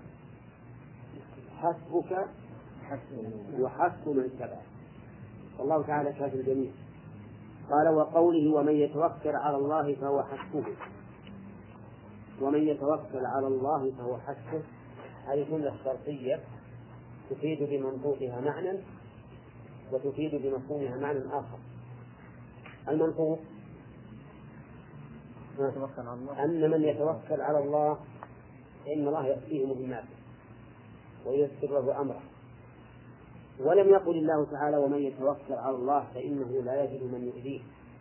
حسبك وحسب من اتبعك، والله تعالى كافٍ الجميع. قال وقوله ومن يتوكل على الله فهو حسبه، ومن يتوكل على الله فهو حسبه هذه جملة شرطية تفيد بمنطوقها معنى وتفيد بمفهومها معنى آخر. المنطوق أن من يتوكل على الله فإن الله يأتيه مهماته وييسر له أمره، ولم يقل الله تعالى ومن يتوكل على الله فإنه لا يجد من يؤذيه،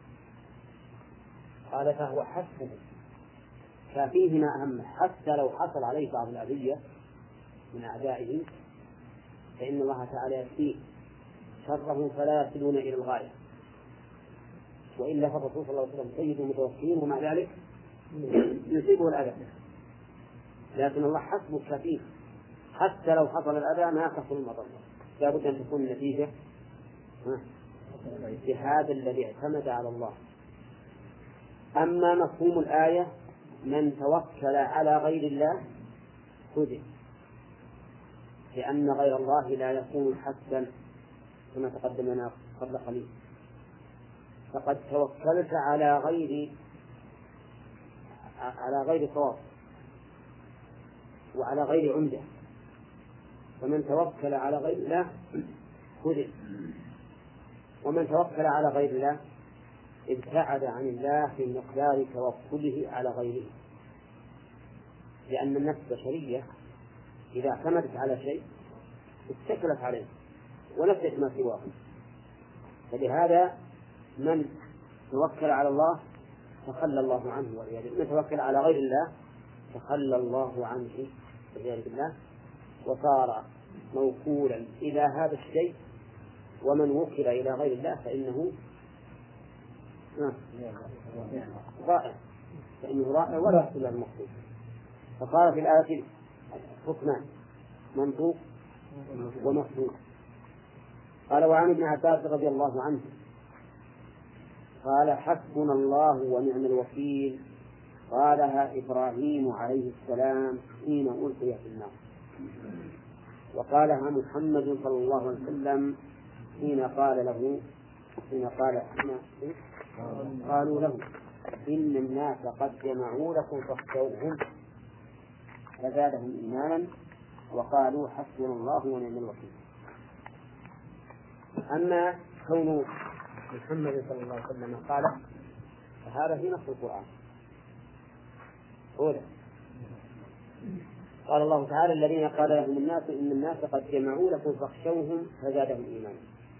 قال فهو حسبه، ففيه ما أهم، حتى لو حصل عليه بعض الأذية من أعدائه فإن الله تعالى يكفيه شره فلا يصلون إلى الغاية، وإلا فالرسول صلى الله عليه وسلم سيد المتوكلين ومع ذلك يصيبه الأذى، لكن الله حسبه كفيه حتى لو حصل الأذى ما تحصل المضرة، لا بد أن تكون النتيجة بهذا الذي اعتمد على الله. أما مفهوم الآية من توكل على غير الله خذ، لأن غير الله لا يكون حسبا كما تقدم لنا قبل قليل، فقد توكلت على غير على غير صواب وعلى غير عمدة. فمن توكل على غير الله خذل، ومن توكل على غير الله ابتعد عن الله في مقدار توكله على غيره، لأن النفس البشرية إذا اعتمدت على شيء اتكلت عليه ونفت ما سواه. فلهذا من توكل على الله تخلى الله عنه والعياذ بالله، من توكل على غير الله تخلى الله عنه والعياذ بالله، وصار موكولا إلى هذا الشيء. ومن وكل إلى غير الله فإنه ضائع، فإنه ضائع ولا يحصل له المقصود. فقال في الآية حكمان منطوق ومقصود. قال وعن ابن عباس رضي الله عنه قال حسبنا الله ونعم الوكيل قالها إبراهيم عليه السلام حين ألقي في النار، وقالها محمد صلى الله عليه وسلم حين قال له حين قال حين قالوا له إن الناس قد جمعوا لكم فاخشوهم فزادهم إيمانا وقالوا حسبنا الله ونعم الوكيل. أما كون محمد صلى الله عليه وسلم قال فهذا في نص القرآن. أولا قال الله تعالى الذين قال لهم الناس إن الناس قد جمعوا لكم فاخشوهم فزادهم إيمانا.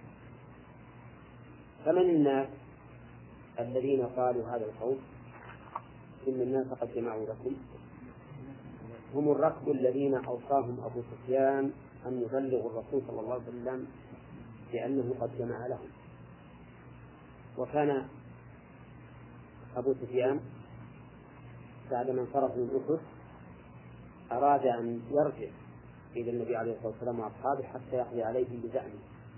فمن الناس الذين قالوا هذا القول إن الناس قد جمعوا لكم؟ هم الركب الذين أوصاهم أبو سفيان أن يبلغوا الرسول صلى الله عليه وسلم بأنه قد جمع لهم. وكان أبو سفيان بعد ما انصرف من أحد أراد أن يرجع إلى النبي عليه الصلاة والسلام وأصحابه حتى يقضي عليهم بزعمه،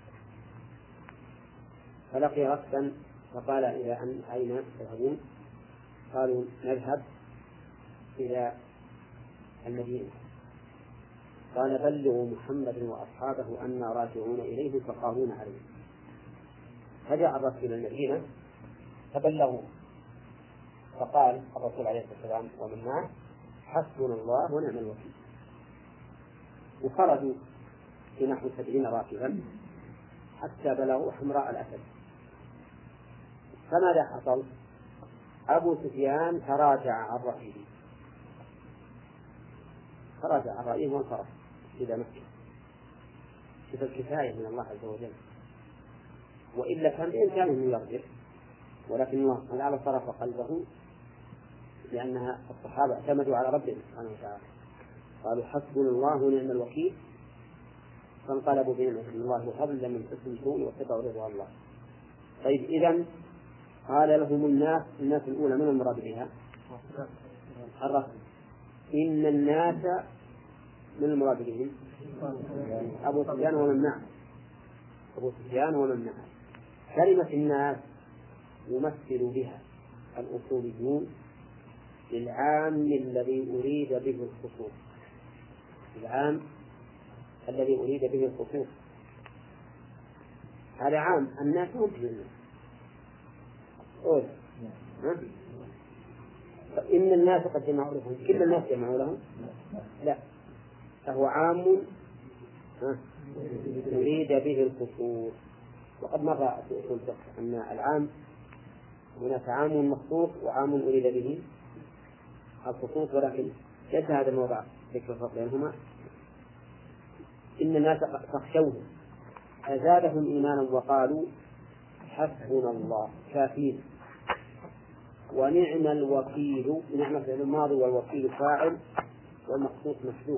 فلقي ركبا فقال إلى أن أين تذهبون؟ قالوا نذهب إلى المدينة. قال بلغوا محمد وأصحابه أنا راجعون إليه فقامون عليه. فجاء الرسول إلى المدينة فبلغوا، فقال الرسول عليه الصلاة والسلام ومن معه حسبنا الله ونعم الوكيل. وخرجوا في نحو سبعين راكبا حتى بلغوا حمراء الأسد. فماذا حصل؟ أبو سفيان تراجع عن رأيه تراجع عن رأيه وانصرف إلى مكة. شوف الكفاية من الله عز وجل، وإلا كان بإمكانه أن يرجع، ولكن الله تعالى صرف قلبه لأنها الصحابة اعتمدوا على ربهم سبحانه وتعالى، قالوا حسبنا الله ونعم الوكيل، فانقلبوا بنعمة من الله وفضلا من حسن الكون واتبعوا رضوان الله. طيب إذن قال لهم الناس الناس الأولى من المراد بها؟ الرسل. إن الناس من المراد بهم أبو سفيان ومن معه أبو سفيان ومن معه. كلمة الناس يمثل بها الأصوليون للعام الذي أريد به الخصوص، العام الذي أريد به الخصوص. هذا عام، الناس ممكن الناس أولا إن الناس قد جمعوا لهم، كل الناس جمعوا لهم؟ لا، فهو عام يريد به الخصوص. وقد مر في أصول الفقه أن العام هناك عام مخصوص وعام أريد به الخصوص، ولكن ليس هذا الموضع ذكر الفرق بينهما. إن الناس فاخشوه فزادهم إيمانا وقالوا حسبنا الله كافين ونعم الوكيل. نعم فعل الماضي والوكيل فاعل والمخصوص محذوف،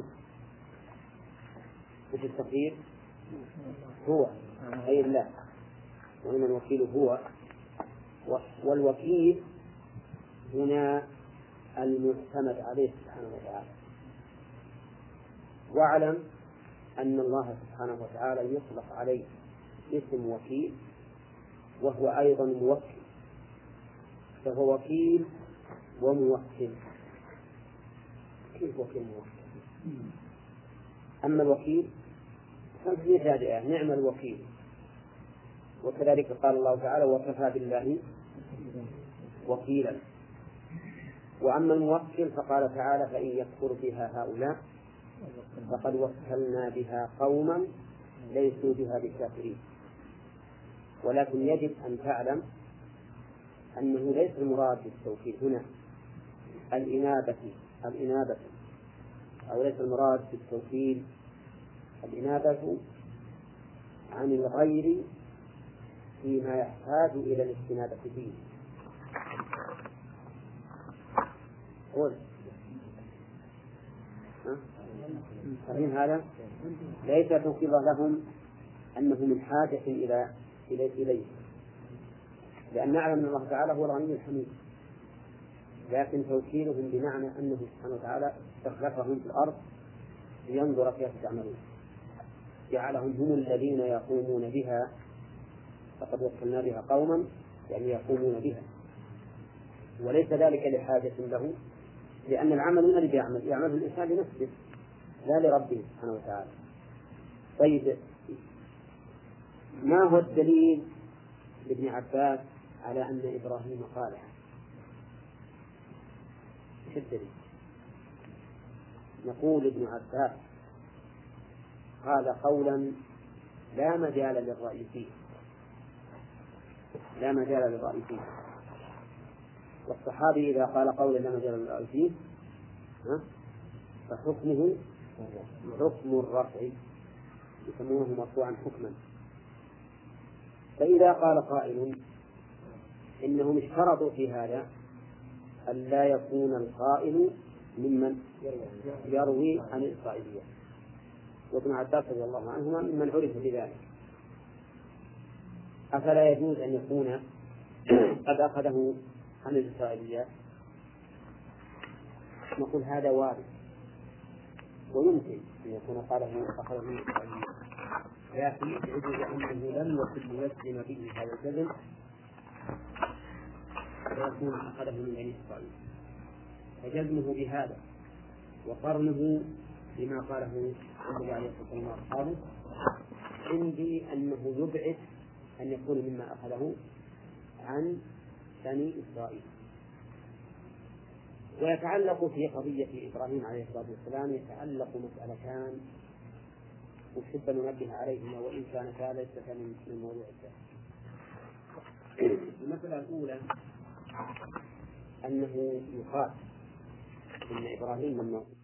وفي التقدير هو أي الله، وإن الوكيل هو، والوكيل هنا المعتمد عليه سبحانه وتعالى. واعلم أن الله سبحانه وتعالى يطلق عليه اسم وكيل وهو أيضا موكل، فهو وكيل وموكل. كيف وكيل موكل؟ أما الوكيل ففي هذه نعم الوكيل وكذلك قال الله تعالى وكفى بالله وكيلا. وأما الموكل فقال تعالى فإن يكفر بها هؤلاء فقد وكلنا بها قوما ليسوا بها بكافرين. ولكن يجب أن تعلم أنه ليس المراد بالتوكيل هنا الإنابة الإنابة أو ليس المراد بالتوكيل الإنابة عن الغير فيما يحتاج إلى الاستنابة فيه. قول فهم هذا ليس توكيل لهم أنه من حاجة إلى إليه، لأن نعلم أن الله تعالى هو الغني الحميد، لكن توكيلهم بمعنى أنه سبحانه وتعالى استخلفهم في الأرض لينظر كيف تعملون، جعلهم هم الذين يقومون بها، فقد وكلنا بها قوما يعني يقومون بها، وليس ذلك لحاجة له، لأن العمل من الذي يعمل يعمله الإنسان لنفسه لا لربه سبحانه وتعالى. طيب ما هو الدليل لابن عباس على أن إبراهيم صالح؟ ايش الدليل؟ نقول ابن عباس قال قولا لا مجال للرأي فيه، لا مجال للرأي فيه، والصحابي إذا قال قولا لا مجال للرأي فيه فحكمه حكم الرفع، يسمونه مرفوعا حكما. فإذا قال قائل إنهم اشترطوا في هذا أن لا يكون القائل ممن يروي عن الإسرائيلية، وابن عباس رضي الله عنهما ممن عرف بذلك، أفلا يجوز أن يكون قد أخذه عن الإسرائيليات؟ نقول هذا وارد ويمكن أن يكون قاله أخذه من الإسرائيليات، لكن يجوز أنه لم يكن يجزم به هذا الجزم ويكون أخذه من بني إسرائيل، فجزمه بهذا وقرنه بما قاله النبي عليه الصلاة والسلام وأصحابه عندي أنه يبعد أن يكون مما أخذه عن بني إسرائيل. ويتعلق في قضية إبراهيم عليه الصلاة والسلام يتعلق مسألتان أحب أن ننبه عليهما وإن كانتا ليست من موضوع الدرس. المسألة الأولى أنه يقال إن إبراهيم لما